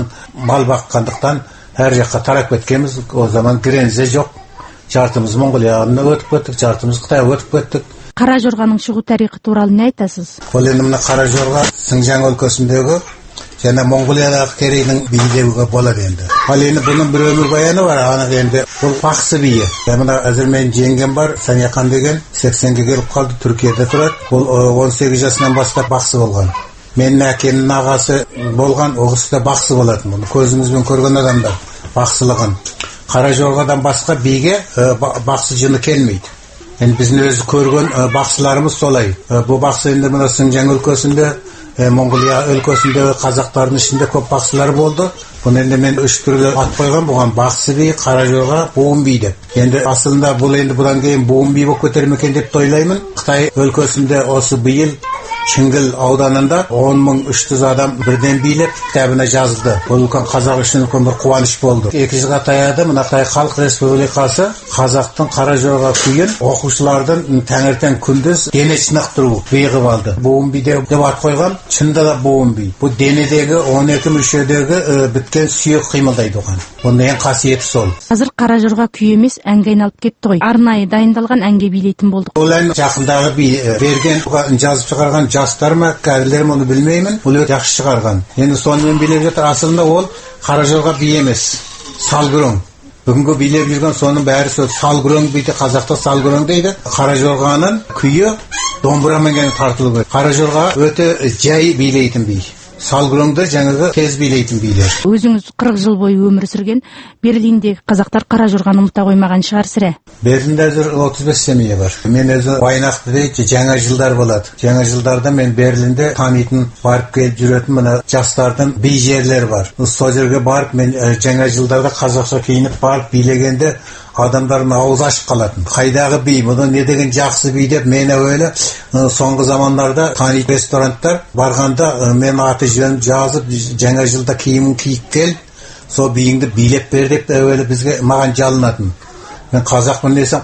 мал баққандықтан әр жаққа тарап кеткенбіз. О zaman граница жоқ. Жартымыз Монғолияны өтіп кеттік, жартымыз Қытайға өтіп кеттік. Қара Жорғаның шығу тарихы туралы не айтасыз? Ол енді мына Қара Жорға Сыңжаң өлкесіндегі және Монғолиядағы керейдің биі деуге болады енді. Ал енді бұның бір өмірбаяны бар, анық енді бұл бақсы биі. Мына әзір мен жеңгем бар, Саняқан деген, 80-ге келіп қалды, Түркияда тұрады. Ол 18 жасынан бастап бақсы болған. Менің әкемнің ағасы болған, оғысы да бақсы болатын. Бұны көзімізбен көрген адамдар бақсылығын. Қара Жорғадан басқа биге бақсы жыны келмейді. Енді біздің өзі көрген бақсыларымыз солай. Бұл бақсы енді мына Сыңжаң өлкесінде, Монғолия өлкесінде қазақтардың ішінде көп бақсылар болды. Бұны енді мен 3 түрлі ат қойған. Бұған бақсы би, Қара Жорға, буын би деп. Енді асылында бұл енді бұдан кейін буын би болып кетер ме екен деп тойлаймын. Қытай өлкесінде осы биыл Шыңгіл ауданында 10.300 адам бірден билеп кітабына жазды. Бұл үлкен қазақ үшін үлкен бір қуаныш болды. 2 жылға таяды, мына Қытай Халық Республикасы қазақтың Қара Жорға күйін оқушылардың таңертең күндіз дене шынықтыру бейғып алды. Буын би деп ат қойған, шында да буын би. Бұл денедегі 12 мүшедегі біткен сүйек қимылдайды оған. Оның ең қасиеті сол. Қазір Қара Жорға күй емес, әнге айналып кетті ғой. Арнайы дайындалған әнге билейтін болдық. Ол ән жақындағы би берген, жазып шығарған жастар ма, кәрілер оны білмеймін. Ол өте жақсы шығарған. Енді сонымен билеп жатыр. Асылында ол Қара Жорға би емес, салгүрең. Бүгінгі билеп жүрген соның бәрі сол салгүрең биді, қазақта салгүрең дейді. Қара Жорғаның күйі домбырамен тартылып кетті. Қара Жорға өте жай билейтін би. Салгүреңді жаңағы тез билейтін билер. Өзіңіз 40 жыл бойы өмір сүрген Берлиндегі қазақтар Қара Жорғаны ұмыта қоймаған шығар сірә. Берлинде әзір 35 семья бар. Мен өзі Байнақты дейді, жаңа жылдар болады. Жаңа жылдарда мен Берлинде танитын, барып келіп жүретін мына жастардың би жерлері бар. Сол жерге барып мен жаңа жылдарда қазақша киініп барып билегенде адамдардың ауызы ашып қалатын. Қайдағы би, бұны не деген жақсы би деп мен әуелі соңғы замандарда танитын ресторанттар барғанда мен аты жөнін жазып жаңа жылда киімін киіп келіп, сол биіңді билеп бер деп әуелі бізге маған жалынатын. Мен қазақпын десем,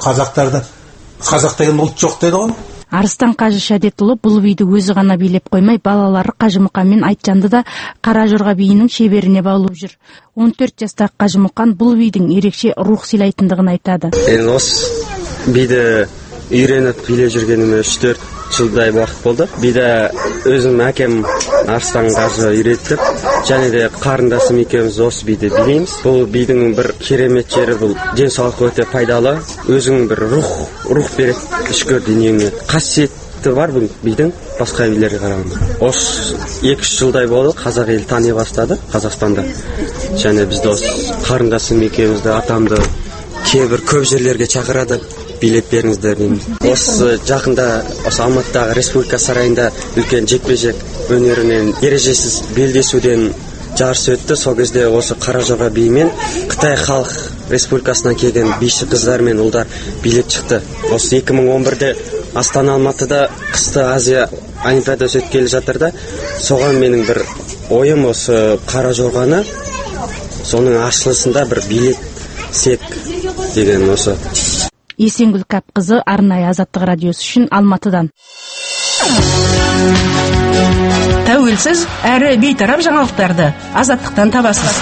қазақ деген ұлт жоқ деді ғой. Арыстан Қажы Шәдетұлы бұл биді өзі ғана билеп қоймай, балалары Қажымұқан мен Айтжанды да Қара Жорға биінің шеберіне баулып жүр. 14 жастағы Қажымұқан бұл бидің ерекше рух сыйлайтындығын айтады. биді үйреніп билеп жүргеніме 3-4 жылдай уақыт болды. Биді өзім әкем Арыстан Қажы үйретіп, және де қарындасым екеуміз осы биді билейміз. Бұл бидің бір керемет жері, бұл денсаулыққа өте пайдалы, өзің бір рух береді ішкі дүниеңе. Қасиеті бар бұл бидің басқа билерге қарағанда. Осы 2-3 жылдай болды, қазақ ел тани бастады Қазақстанда. Және бізді осы қарындасым екеумізді, атамды кейбір көп жерлерге шақырады, билеп беріңіздер дейміз. Осы жақында осы Алматыдағы Республика сарайында үлкен жекпе-жек өнерінен ережесіз белдесуден жарыс өтті. Сол кезде осы Қаражорға биімен Қытай Халық Республикасынан келген биші қыздар мен ұлдар билеп шықты. Осы 2011-де Астана Алматыда қысты Азия Олимпиадасы өткелі жатыр да, соған менің бір ойым осы Қаражорғаны соның ашылысында бір билетсек деген осы. Есенгүл Кәпқызы, арнайы Азаттық радиосы үшін Алматыдан. Тәуелсіз әрі бейтарап жаңалықтарды Азаттықтан табасыз.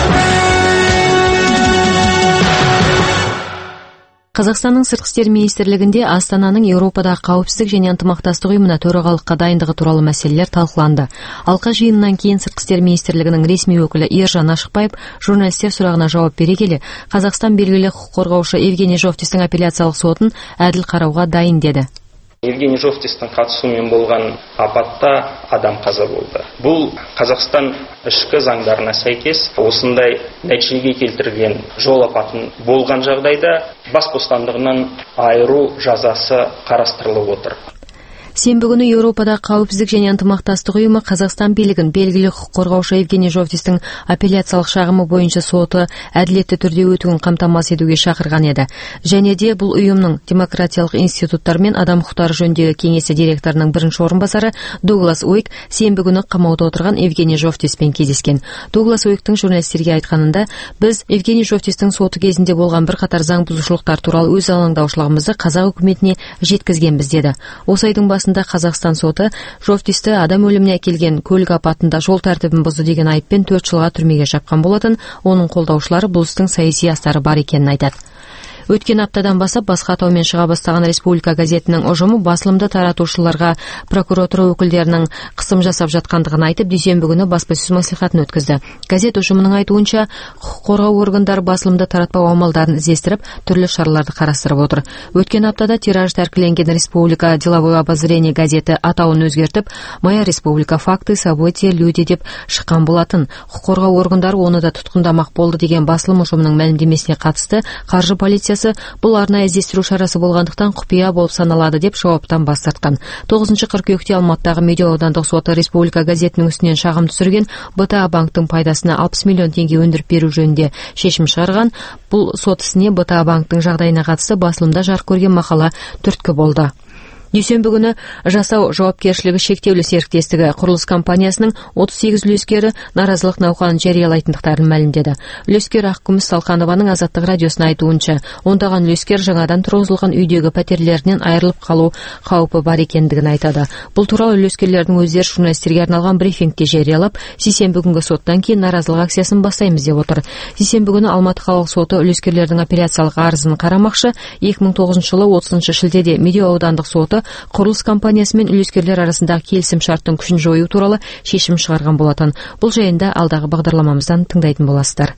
Қазақстанның сыртқы істер министрлігінде Астананың Еуропадағы қауіпсіздік және ынтымақтастық ұйымына төрағалыққа дайындығы туралы мәселелер талқыланды. Алқа жиынынан кейін сыртқы істер министрлігінің ресми өкілі Ержан Ашықбаев журналистер сұрағына жауап бере келе, Қазақстан белгілі құқық қорғаушы Евгений Жовтистің апелляциялық сотын әділ қарауға дайын деді. Евгений Жовтистің қатысуымен болған апатта адам қаза болды. Бұл Қазақстан ішкі заңдарына сәйкес осындай нәтижеге келтірген жол апатын болған жағдайда бас бостандығынан айыру жазасы қарастырылып отыр. Сенбі күні Еуропадағы қауіпсіздік және ынтымақтастық ұйымы Қазақстан билігін белгілі құқық қорғаушы Евгений Жовтистің апелляциялық шағымы бойынша соты әділетті түрде өтуін қамтамасыз етуге шақырған еді. Және де бұл ұйымның демократиялық институттар мен адам құқықтары жөніндегі кеңесі директорының бірінші орынбасары Дуглас Уик сенбі күні қамауда отырған Евгений Жовтиспен кездескен. Дуглас Уиктің журналистерге айтқанында, біз Евгений Жовтистің соты кезінде болған бірқатар заң бұзушылықтар туралы өз алаңдаушылығымызды қазақ үкіметіне жеткізгенбіз деді. Осы айдың басында Қазақстан соты Жовтисті адам өліміне әкелген көлік апатында жол тәртібін бұзды деген айыппен 4 жылға түрмеге жапқан болатын. Оның қолдаушылары бұл істің саяси астары бар екенін айтады. Өткен аптадан бастап басқа атаумен шыға бастаған Республика газетінің ұжымы басылымды таратушыларға прокуратура өкілдерінің қысым жасап жатқандығын айтып, дүйсенбі күні баспасөз мәслихатын өткізді. Газет ұжымының айтуынша, құқық қорғау органдары басылымды таратпау амалдарын іздестіріп, түрлі шараларды қарастырып отыр. Өткен аптада тираж тәркіленген Республика деловое обозрение газеті атауын өзгертіп, Моя Республика факты, события, люди деп шыққан болатын. Құқық қорғау органдары оны да тұтқындамақ болды деген басылым ұжымының мәлімдемесіне қатысты қаржы полициясы бұл арнайы іздестіру шарасы болғандықтан құпия болып саналады деп жауаптан бас тартқан. 9 қыркүйекте Алматыдағы Медеу аудандық соты Республика газетінің үстінен шағым түсірген БТА банктың пайдасына 60 миллион теңге өндіріп беру жөнінде шешім шығарған. Бұл сот ісіне БТА банктың жағдайына қатысты басылымда жарық көрген мақала түрткі болды. Дүйсенбі күні жасау жауапкершілігі шектеулі серіктестігі құрылыс компаниясының 38 үлескері наразылық науқанын жариялайтындықтарын мәлімдеді. Үлескер Ақкүміс Салқанованың Азаттық радиосына айтуынша, ондаған үлескер жаңадан тұрғызылған үйдегі пәтерлерінен айырылып қалу қаупі бар екендігін айтады. Бұл туралы үлескерлердің өздері журналистерге арналған брифингте жариялап, сейсенбі күнгі соттан кейін наразылық акциясын бастаймыз деп отыр. Сейсенбі күні Алматы қалалық соты үлескерлердің апелляциялық арызын қарамақшы. 2009 жылы 30 шілдеде Медеу аудандық соты құрылыс компаниясы мен үлескерлер арасындағы келісім шарттың күшін жою туралы шешім шығарған болатын. Бұл жайында алдағы бағдарламамыздан тыңдайтын боласыздар.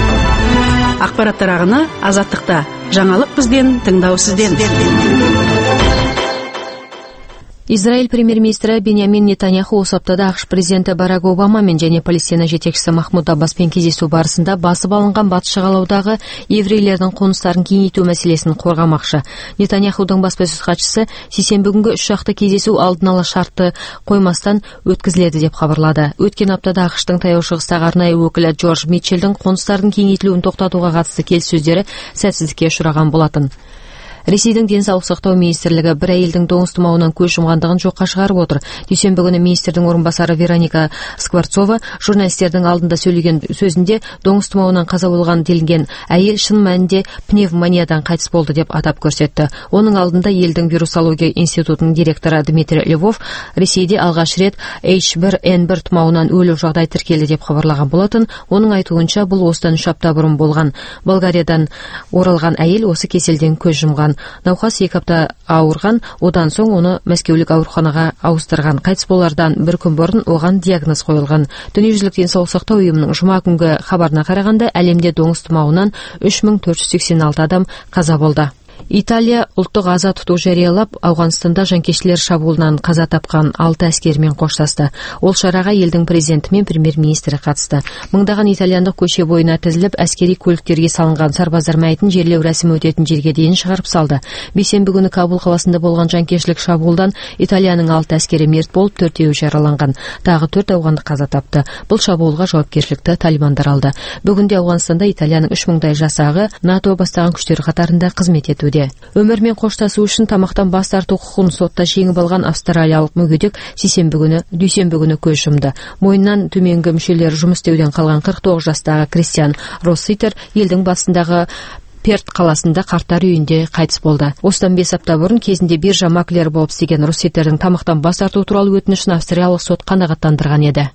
Ақпараттар ағыны Азаттықта. Жаңалық бізден, тыңдау сізден. Израиль премьер-министрі Беньямин Нетаньяху осы аптада ақш президенті Барак Обамамен және Палестина жетекшісі Махмуд Аббаспен кездесу барысында басып алынған батыс жағалаудағы еврейлердің қоныстарын кеңейту мәселесін қорғамақшы. Нетаньяхудың баспасөз хатшысы сейсенбі күнгі 3 жақты кездесу алдын ала шартты қоймастан өткізіледі деп хабарлады. Өткен аптада ақштың таяу шығыстағы арнайы өкілі Джордж Митчелдің қоныстардың кеңейтілуін тоқтатуға қатысты келіссөздері сәтсіздікке ұшыраған болатын. Ресейдің денсаулық сақтау министрлігі бір әйелдің доңыз тұмауынан көз жұмғандығын жоққа шығарып отыр. Дүйсенбі күні министрдің орынбасары Вероника Скворцова журналистердің алдында сөйлеген сөзінде доңыз тұмауынан қаза болған делінген әйел шын мәнінде пневмониядан қайтыс болды деп атап көрсетті. Оның алдында елдің вирусология институтының директоры Дмитрий Львов Ресейде алғаш рет H1N1 тұмауынан өлу жағдай тіркелді деп хабарлаған болатын. Оның айтуынша бұл осыдан 3 апта бұрын болған. Болгариядан оралған әйел осы кеселден көз жұмған. болған. Науқас 2 апта ауырған, одан соң оны Мәскеулік ауруханаға ауыстырған. Қайтыс болардан бір күн бұрын оған диагноз қойылған. Дүниежүзілік денсаулық сақтау ұйымының жұма күнгі хабарына қарағанда, әлемде доңыз тұмауынан 3486 адам қаза болды. Италия ұлттық аза тұту жариялап, Ауғанстанда жанкештілер шабуылынан қаза тапқан 6 әскермен қоштасты. Ол шараға елдің президенті мен премьер-министрі қатысты. Мыңдаған итальяндық көше бойына тізіліп, әскери көліктерге салынған сарбаздар мәйітін жерлеу рәсімі өтетін жерге дейін шығарып салды. Бейсенбі күні Кабул қаласында болған жанкештілік шабуылдан Италияның 6 әскері мерт болып, 4-еуі жараланған. Тағы 4 ауғандық қаза тапты. Бұл шабуылға жауапкершілікті талибандар алды. Бүгінде Ауғанстанда Италияның 3000-дай жасағы НАТО бастаған күштер қатарында қызмет етуде. Өмірмен қоштасу үшін тамақтан бас тарту құқығын сотта жеңіп алған австралиялық мүгедек дүйсенбі күні көз жұмды. Мойнынан төменгі мүшелері жұмыс істеуден қалған 49 жастағы Кристиан Росситер елдің басындағы Перт қаласында қарттар үйінде қайтыс болды. Осыдан 5 апта бұрын кезінде биржа маклері болып істеген Росситердің тамақтан бас тарту туралы өтінішін австралиялық сот қанағаттандырған еді.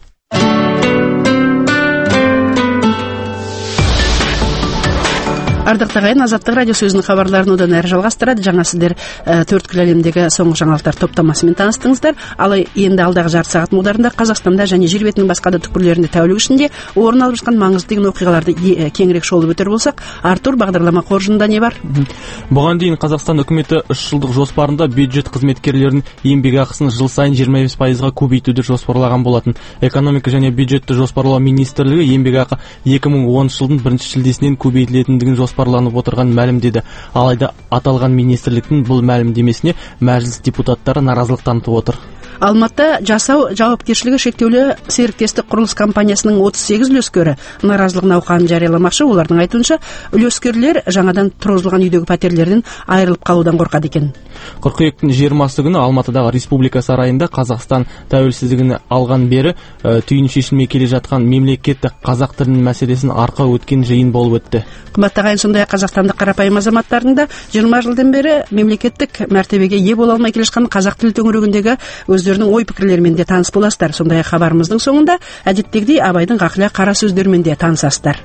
Ардықты ағайын, Азаттық радио сөзінің хабарларын одан әрі жалғастырады. Жаңа сіздер төрткүл әлемдегі соңғы жаңалықтар топтамасымен таныстыңыздар. Ал енді алдағы жарты сағат мұлдарында Қазақстанда және жер бетінің басқа да түкпірлерінде тәулік ішінде орын алып жатқан маңызды деген оқиғаларды кеңірек шолып өтер болсақ, Артур, бағдарлама қоржынында не бар? Бұған дейін Қазақстан үкіметі 3 жылдық жоспарында бюджет қызметкерлерінің еңбекақысын жыл сайын 25%-ға көбейтуді жоспарлаған болатын. Экономика және бюджетті жоспарлау министрлігі еңбекақы 2010 жылдың 1 шілдесінен көбейтілетіндігін жоспарланып отырған мәлімдеді. Алайда аталған министрліктің бұл мәлімдемесіне мәжіліс депутаттары наразылық танытып отыр. Алматыда жасау жауапкершілігі шектеулі серіктестік құрылыс компаниясының 38 үлескері наразылық науқанын жарияламақшы. Олардың айтуынша, үлескерлер жаңадан тұрғызылған үйдегі пәтерлерден айырылып қалудан қорқады екен. Қыркүйектің 20 күні Алматыдағы Республика сарайында Қазақстан тәуелсіздігін алған бері түйін шешілмей келе жатқан мемлекеттік қазақ тілінің мәселесін арқа өткен жиын болып өтті. Қымбатты ағайын, сондай-ақ қазақстандық қарапайым азаматтардың да 20 жылдан бері мемлекеттік мәртебеге ие бола алмай келе жатқан қазақ тілі төңірегіндегі өздерінің ой пікірлерімен де таныс боласыздар. Сондай-ақ хабарымыздың соңында әдеттегідей Абайдың ғақлия қара сөздерімен де танысасыздар.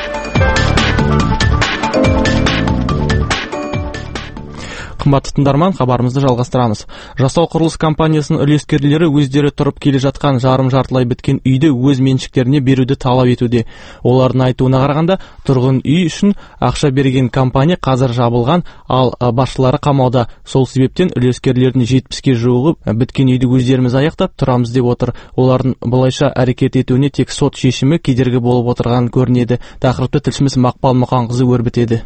Қымбатты тыңдарман, хабарымызды жалғастырамыз. Жасау құрылыс компаниясының үлескерлері өздері тұрып келе жатқан жарым-жартылай біткен үйді өз меншіктеріне беруді талап етуде. Олардың айтуына қарағанда, тұрғын үй үшін ақша берген компания қазір жабылған, ал басшылары қамауда. Сол себептен үлескерлердің 70-ге жуығы біткен үйді өздеріміз аяқтап тұрамыз деп отыр. Олардың бұлайша әрекет етуіне тек сот шешімі кедергі болып отырған көрінеді. Тақырыпты тілшіміз Мақпал Мұқанқызы өрбітеді.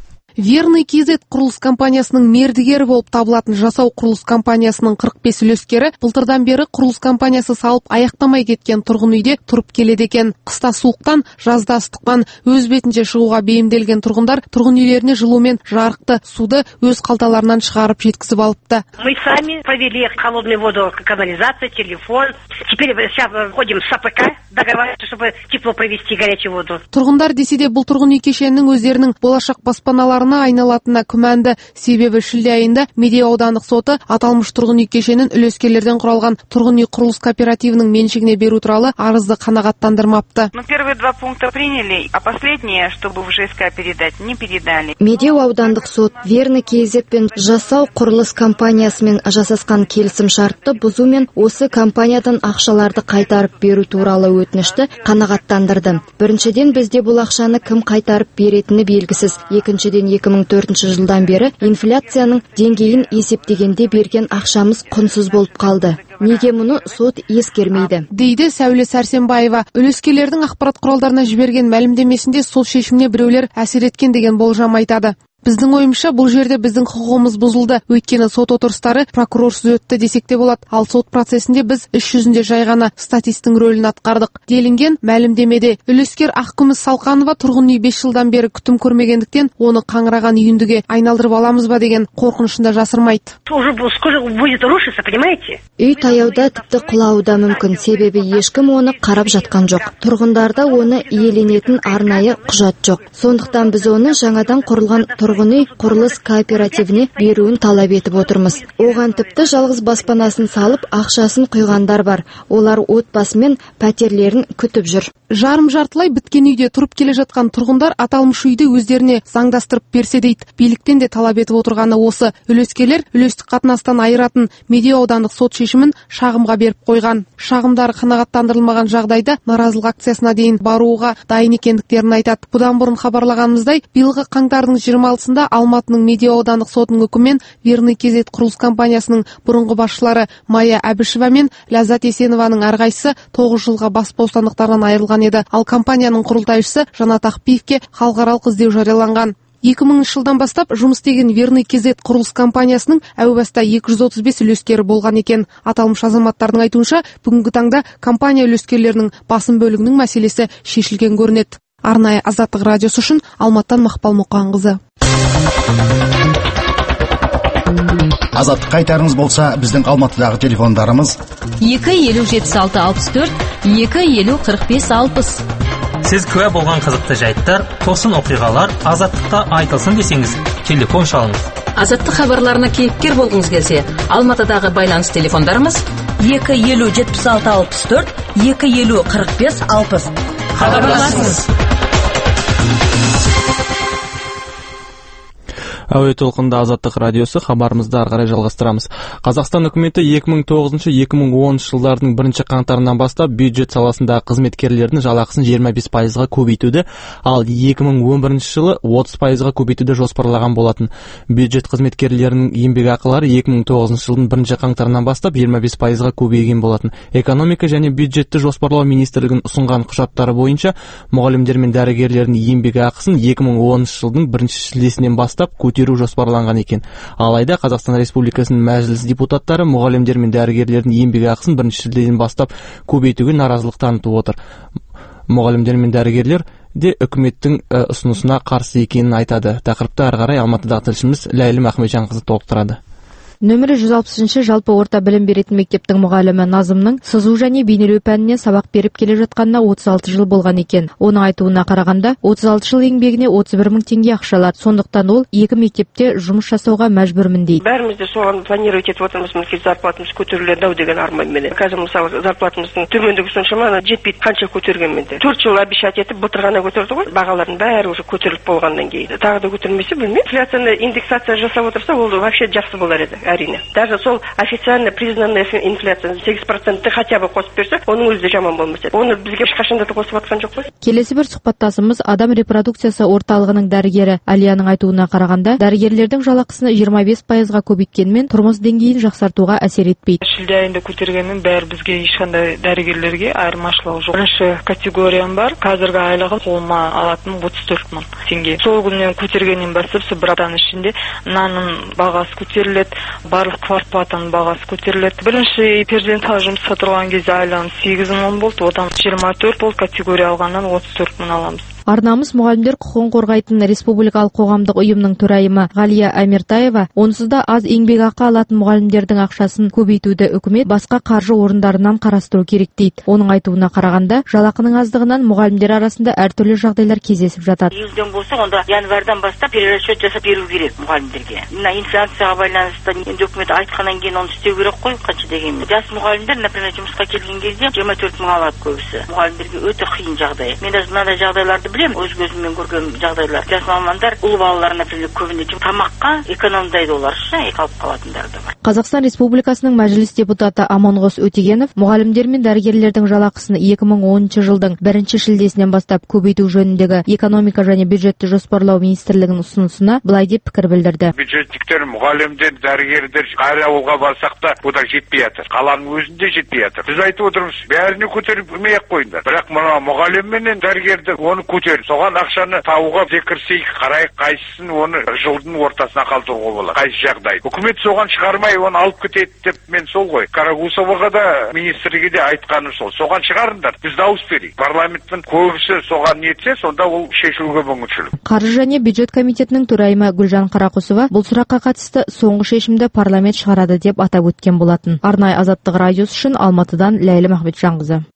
Верный KZ құрылыс компаниясының мердігері болып табылатын жасау құрылыс компаниясының 45 үлескері былтырдан бері құрылыс компаниясы салып аяқтамай кеткен тұрғын үйде тұрып келеді екен. Қыста суықтан, жазда ыстықтан өз бетінше шығуға бейімделген тұрғындар тұрғын үйлеріне жылу мен жарықты, суды өз қалталарынан шығарып жеткізіп алыпты. Мы сами провели холодную воду, канализация, телефон. Теперь сейчас ходим с АПК, договариваемся, чтобы тепло провести, горячую воду. Тұрғындар десе де бұл тұрғын үй кешенінің өздерінің болашақ баспаналарына айналатынына күмәнді. Себебі шілде айында Медеу аудандық соты аталмыш тұрғын үй кешенін үлескерлерден құралған тұрғын үй құрылыс кооперативінің меншігіне беру туралы арызды қанағаттандырмапты. Первые 2 пункта приняли, а последние, чтобы в ЖСК передать, не передали. Медеу аудандық сот Верный KZ пен жасау құрылыс компаниясымен жасасқан келісім шартты бұзумен осы компаниядан ақшаларды қайтарып беру туралы өтінішті қанағаттандырды. Біріншіден, бізде бұл ақшаны кім қайтарып беретіні белгісіз. Екіншіден, 2004 жылдан бері инфляцияның деңгейін есептегенде берген ақшамыз құнсыз болып қалды. Неге мұны сот ескермейді? Дейді Сәуле Сәрсенбаева. Үлескерлердің ақпарат құралдарына жіберген мәлімдемесінде сот шешіміне біреулер әсер еткен деген болжам айтады. Біздің ойымызша бұл жерде біздің құқығымыз бұзылды. Өйткені сот отырыстары прокурорсыз өтті десек те болады. Ал сот процесінде біз іс жүзінде жай ғана статистің рөлін атқардық. Делінген мәлімдемеде. Үлескер Ақкүміс Салқанова тұрғын үй 5 жылдан бері күтім көрмегендіктен оны қаңыраған үйіндіге айналдырып аламыз ба деген қорқынышында жасырмайды. Үй таяуда тіпті құлауы да мүмкін, себебі ешкім оны қарап жатқан жоқ. Тұрғындарда оны иеленетін арнайы құжат жоқ. Сондықтан біз оны жаңадан құрылған тұрғын тұрғын үй құрылыс кооперативіне беруін талап етіп отырмыз. Оған тіпті жалғыз баспанасын салып, ақшасын құйғандар бар. Олар отбасымен пәтерлерін күтіп жүр. Жарым жартылай біткен үйде тұрып келе жатқан тұрғындар аталмыш үйді өздеріне заңдастырып берсе дейді. Биліктен де талап етіп отырғаны осы. Үлескерлер үлестік қатынастан айыратын Медеу аудандық сот шешімін шағымға беріп қойған. Шағымдар қанағаттандырылмаған жағдайда наразылық акциясына дейін баруға дайын екендіктерін айтады. Бұдан бұрын хабарлағанымыздай, биылғы қаңтардың 26-сында Алматының Медеу аудандық сотының үкімімен Верный Кезет құрылыс компаниясының бұрынғы басшылары Майя Әбішева мен Ләззат Есенованың әрқайсысы 9 жылға бас бостандықтарынан айырылған еді. Ал компанияның құрылтайшысы Жанат Ақпиевке халықаралық іздеу жарияланған. 2000 жылдан бастап жұмыс істеген Верный Кезет құрылыс компаниясының әу баста 235 үлескері болған екен. Аталмыш азаматтардың айтуынша, бүгінгі таңда компания үлескерлерінің басым бөлігінің мәселесі шешілген көрінеді. Арнайы Азаттық радиосы үшін Алматыдан Мақпал Мұқанқызы. Азаттық қайтарыңыз болса, біздің Алматыдағы телефондарымыз 250-76-64, 250-45-60. Сіз куә болған қызықты жайттар, тосын оқиғалар Азаттықта айтылсын десеңіз, телефон шалыңыз. Азаттық хабарларына кейіпкер болғыңыз келсе, Алматыдағы байланыс телефондарымыз 250-76-64, 250-45-60. Хабарласыңыз. Әуе толқында Азаттық радиосы, хабарымызды ары қарай жалғастырамыз. Қазақстан үкіметі 2009-2010 жылдардың 1 қаңтарынан бастап бюджет саласындағы қызметкерлердің жалақысын 25%-ға көбейтуді, ал 2011 жылы 30%-ға көбейтуді жоспарлаған болатын. Бюджет қызметкерлерінің еңбекақылары 2009 жылдың 1 қаңтарынан бастап 25%-ға көбейген болатын. Экономика және бюджетті жоспарлау министрлігінің ұсынған құжаттары бойынша мұғалімдер мен дәрігерлердің еңбекақысын 2010 жылдың 1 шілдесінен бастап көтеру жоспарланған екен. Алайда Қазақстан Республикасының мәжіліс депутаттары мұғалімдер мен дәрігерлердің еңбекақысын 1 шілдеден бастап көбейтуге наразылық танытып отыр. Мұғалімдер мен дәрігерлер де үкіметтің ұсынысына қарсы екенін айтады. Тақырыпты ары қарай Алматыдағы тілшіміз Ләйлім Ахметжанқызы толықтырады. Нөмірі 160-шы жалпы орта білім беретін мектептің мұғалімі Назымның сызу және бейнелеу пәніне сабақ беріп келе жатқанына 36 жыл болған екен. Оның айтуына қарағанда, 36 жыл еңбегіне 31 мың теңге ақша алады. Сондықтан ол 2 мектепте жұмыс жасауға мәжбүрмін дейді. Бәріміз де соған планировать етіп отырмыз, мінекей зарплатамыз көтеріледі-ау деген арманмен. Қазір мысалы зарплатамыздың төмендігі соншама жетпейді, қанша көтергенмен де. 4 жыл обещать етіп былтыр ғана көтерді ғой. Бағалардың бәрі уже көтеріліп болғаннан кейін. Тағы да көтермесе білмеймін. Инфляцияны индексация жасап отырса, ол вообще жақсы болар еді. Әрине. Даже сол официально признанная инфляция 8%-ті хотя бы қосып берсе, оның өзі де жаман болмас еді. Оны бізге ешқашанда да қосып жатқан жоқ қой. Келесі бір сұхбаттасымыз адам репродукциясы орталығының дәрігері Алияның айтуына қарағанда, дәрігерлердің жалақысыны 25%-ға көбейткенмен тұрмыс деңгейін жақсартуға әсер етпейді. Шілде айында көтергенмен бәрі бізге ешқандай дәрігерлерге айырмашылығы жоқ. Бірінші категориям бар. Қазіргі айлығым қолыма алатын 34 мың теңге. Сол күннен көтергеннен бастап бір аптаның ішінде нанның бағасы көтеріледі, барлық квартплатаның бағасы көтеріледі. Бірінші перзентал жұмысқа тұрған кезде айлығым 8 мың болды, одан 24 болды, категория алғаннан 34 мың аламыз. Арнамыз мұғалімдер құқығын қорғайтын республикалық қоғамдық ұйымның төрайымы Ғалия Әмертаева, онсыз да аз еңбекақы алатын мұғалімдердің ақшасын көбейтуді үкімет басқа қаржы орындарынан қарастыру керек дейді. Оның айтуына қарағанда, жалақының аздығынан мұғалімдер арасында әртүрлі жағдайлар кездесіп жатады. Жүзден болса, онда январьдан бастап перерасчет жасап беру керек мұғалімдерге. Мына инфляцияға байланысты енді үкімет айтқаннан кейін оны істеу керек қой, қанша дегенмен. Жас мұғалімдер, например, жұмысқа келген кезде 24 мың алады көбісі. Мұғалімдерге өте қиын жағдай. Мен даже мынандай жағдайларды өз көзіммен көрген жағдайлар. Жас мамандар ұл балаларына көбінде тамаққа экономдайды, олар қалып қалатындар да бар. Қазақстан Республикасының мәжіліс депутаты Аманғос Өтегенов мұғалімдер мен дәрігерлердің жалақысын 2010 жылдың 1 шілдесінен бастап көбейту жөніндегі экономика және бюджетті жоспарлау министрлігінің ұсынысына былай деп пікір білдірді. Бюджеттіктер, мұғалімдер, дәрігерлер қай ауылға барсақ та бұда жетпей жатыр. Қаланың өзінде жетпей жатыр. Біз айтып отырмыз, бәріне көтермей-ақ қойыңдар. Бірақ мына мұғалім менен дәрігерді оны соған ақшаны тауға кірсейік, қарайық, қайсысын оны жылдың ортасына қалдыруға болады. Қайсы жағдай. Үкімет соған шығармай, оны алып кетеді деп мен сол ғой. Карагусоваға да министрге де айтқаным сол. Соған шығарыңдар. Біз дауыс берейік. Парламенттің көбісі соған нетсе, сонда ол шешуге мүмкіншілік. Қаржы және бюджет комитетінің төрайымы Гүлжан Қарақұсова бұл сұраққа қатысты соңғы шешімді парламент шығарады деп атап өткен болатын. Арнайы Азаттық радиосы үшін Алматыдан Ләйлім Ахметжанқызы.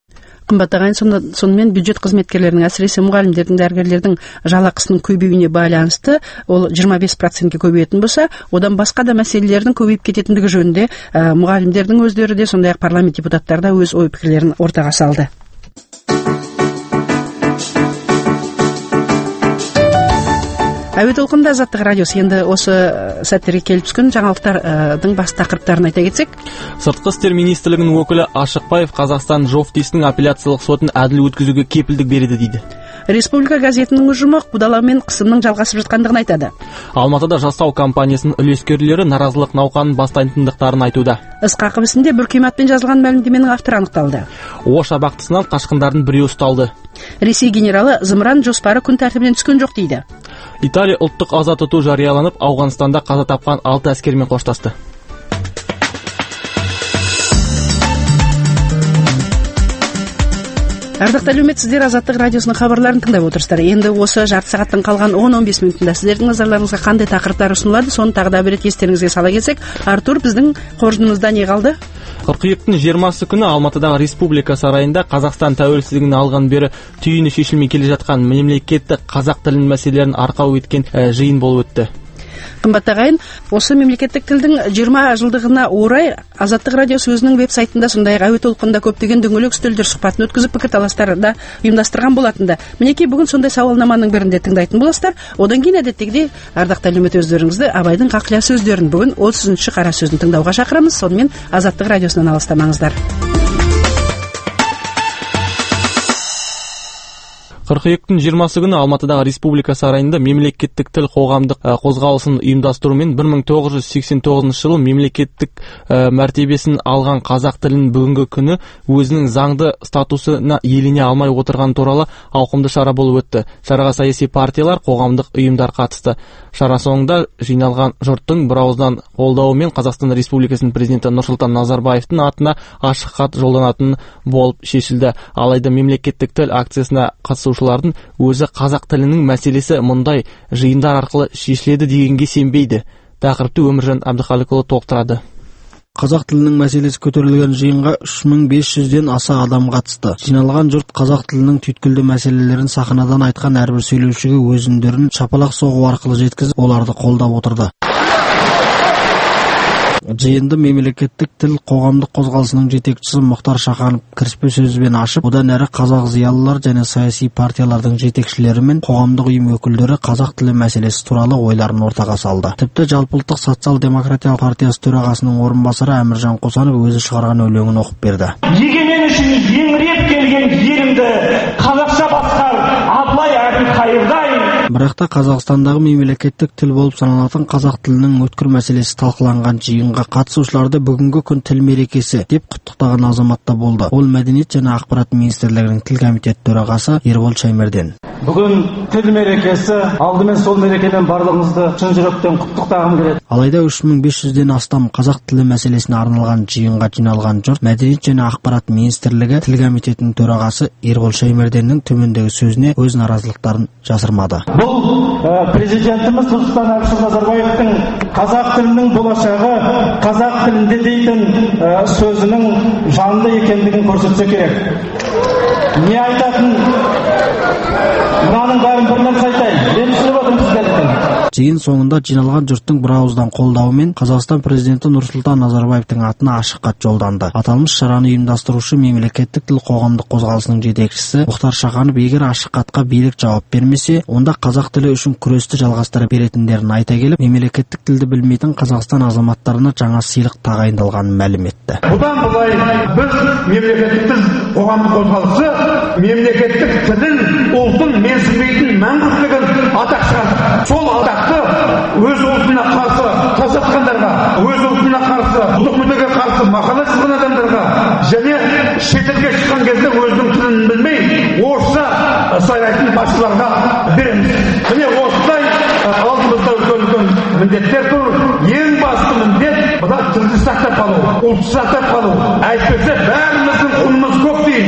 Қымбат ағайын, сонымен бюджет қызметкерлерінің, әсіресе мұғалімдердің, дәрігерлердің жалақысының көбеюіне байланысты ол 25%-ке көбейетін болса, одан басқа да мәселелердің көбейіп кететіндігі жөнінде мұғалімдердің өздері де, сондай-ақ парламент депутаттары да өз ой пікірлерін ортаға салды. Әуе толқынында Азаттық радиосы. Енді осы сәттерге келіп түскен жаңалықтардың бас тақырыптарын айта кетсек. Сыртқы істер министрлігінің өкілі Ашықбаев Қазақстан жофтисінің апелляциялық сотын әділ өткізуге кепілдік береді дейді. Республика газетінің ұжымы қудалау мен қысымның жалғасып жатқандығын айтады. Алматыда Жасау компаниясының үлескерлері наразылық науқанын бастайтындықтарын айтуда. Ысқақов ісінде бүркематпен жазылған мәлімдеменің авторы анықталды. Ош абақтысынан қашқындардың біреуі ұсталды. Ресей генералы зымыран жоспары күн тәртібінен түскен жоқ дейді. Италия ұлттық аза тұту жарияланып, Ауғанстанда қаза тапқан 6 әскермен қоштасты. Ардақты әлеумет, сіздер Азаттық радиосының хабарларын тыңдап отырсыздар. Енді осы жарты сағаттан қалған 10-15 минутында сіздердің назарларыңызға қандай тақырыптар ұсынылады, соны тағы да бір рет естеріңізге сала кетсек. Артур, біздің қоржынымызда не қалды? Қыркүйектің 20 күні Алматыдағы Республика сарайында Қазақстан тәуелсіздігін алған бері түйіні шешілмей келе жатқан мемлекеттік қазақ тілінің мәселелерін арқау еткен жиын болып өтті. Қымбат ағайын, осы мемлекеттік тілдің 20 жылдығына орай Азаттық радиосы өзінің веб-сайтында, сондай-ақ әуе толқынында көптеген дөңгелек үстелдер сұхбатын өткізіп пікірталастарды ұйымдастырған болатынды. Мінекей бүгін сондай сауалнаманың бірінде тыңдайтын боласыздар. Одан кейін әдеттегідей Ардақты әлеумет өздеріңізді Абайдың қақия сөздерін бүгін 30-ші қара сөзін тыңдауға шақырамыз. Сонымен Азаттық радиосынан алыстамаңыздар. Қыркүйектің 20 күні Алматыдағы Республика сарайында мемлекеттік тіл қоғамдық қозғалысын ұйымдастырумен 1989 жылы мемлекеттік мәртебесін алған қазақ тілінің бүгінгі күні өзінің заңды статусына иелене алмай отырған туралы ауқымды шара болып өтті. Шараға саяси партиялар, қоғамдық ұйымдар қатысты. Шара соңында жиналған жұрттың бірауыздан қолдауымен Қазақстан Республикасының президенті Нұрсұлтан Назарбаевтың атына ашық хат жолданатын болып шешілді. Алайда мемлекеттік тіл акциясына қатысушылардың өзі қазақ тілінің мәселесі мұндай жиындар арқылы шешіледі дегенге сенбейді. Тақырыпты Өміржан Әбдіхалықұлы толықтырады. Қазақ тілінің мәселесі көтерілген жиынға 3500-ден аса адам қатысты. Жиналған жұрт қазақ тілінің түйткілді мәселелерін сахнадан айтқан әрбір сөйлеушіге өз үндерін шапалақ соғу арқылы жеткізіп, оларды қолдап отырды. Жиынды мемлекеттік тіл қоғамдық қозғалысының жетекшісі Мұхтар Шаханов кіріспе сөзбен ашып, одан әрі қазақ зиялылар және саяси партиялардың жетекшілері мен қоғамдық ұйым өкілдері қазақ тілі мәселесі туралы ойларын ортаға салды. Тіпті жалпыұлттық социал-демократиялық партиясы төрағасының орынбасары Әміржан Қосанов өзі шығарған өлеңін оқып берді. Егемен үшін еңіреп келген елімді қазақша басқар Абылай Әбілқайырдай. Бірақ та Қазақстандағы мемлекеттік тіл болып саналатын қазақ тілінің өткір мәселесі талқыланған жиынға қатысушыларды бүгінгі күн тіл мерекесі деп құттықтаған азаматта болды. Ол Мәдениет және ақпарат министрлігінің тіл комитеті төрағасы Ербол Шаймерден. Бүгін тіл мерекесі, алдымен сол мерекеден барлығыңызды шын жүректен құттықтағым келеді. Алайда 3500-ден астам қазақ тілі мәселесіне арналған жиынға жиналған жұрт Мәдениет және ақпарат министрлігі тіл комитетінің төрағасы Ербол Шаймерденнің төмендегі сөзіне өз наразылықтарын жасырмады. Бұл президентіміз Нұрсұлтан Әбішұлы Назарбаевтың қазақ тілінің болашағы қазақ тілінде дейтін сөзінің жанды екендігін көрсетсе керек. Не айтатын? Мынаның бәрін бір нәрсе айтайын. Мен түсініп отырмын сіздерден. Жиын соңында жиналған жұрттың бірауыздан қолдауымен Қазақстан президенті Нұрсұлтан Назарбаевтың атына ашық хат жолданды. Аталмыш шараны ұйымдастырушы мемлекеттік тіл қоғамдық қозғалысының жетекшісі Мұхтар Шаханов егер ашық хатқа билік жауап бермесе, онда қазақ тілі үшін күресті жалғастыра беретіндерін айта келіп, мемлекеттік тілді білмейтін Қазақстан азаматтарына жаңа сыйлық тағайындалғанын мәлім етті. Бұдан былай біз мемлекеттік тіл қоғамдық қозғалысы мемлекеттік тілін ұлтын менсінбейтін мәңгілігін атақ шығардық. Сол атақты өз ұлтына қарсы тасатқандарға, өз ұлтына қарсы, ұлттық мүддеге қарсы мақала жазған адамдарға және шетелге шыққан кезде өзінің тілін білмей, орысша сайлайтын басшыларға береміз. Міне осындай алдымызда үлкен міндеттер тұр. Ең басты міндет бұлар тілді сақтап қалу, ұлтты сақтап қалу. Әйтпесе бәріміздің құнымыз көп дейін.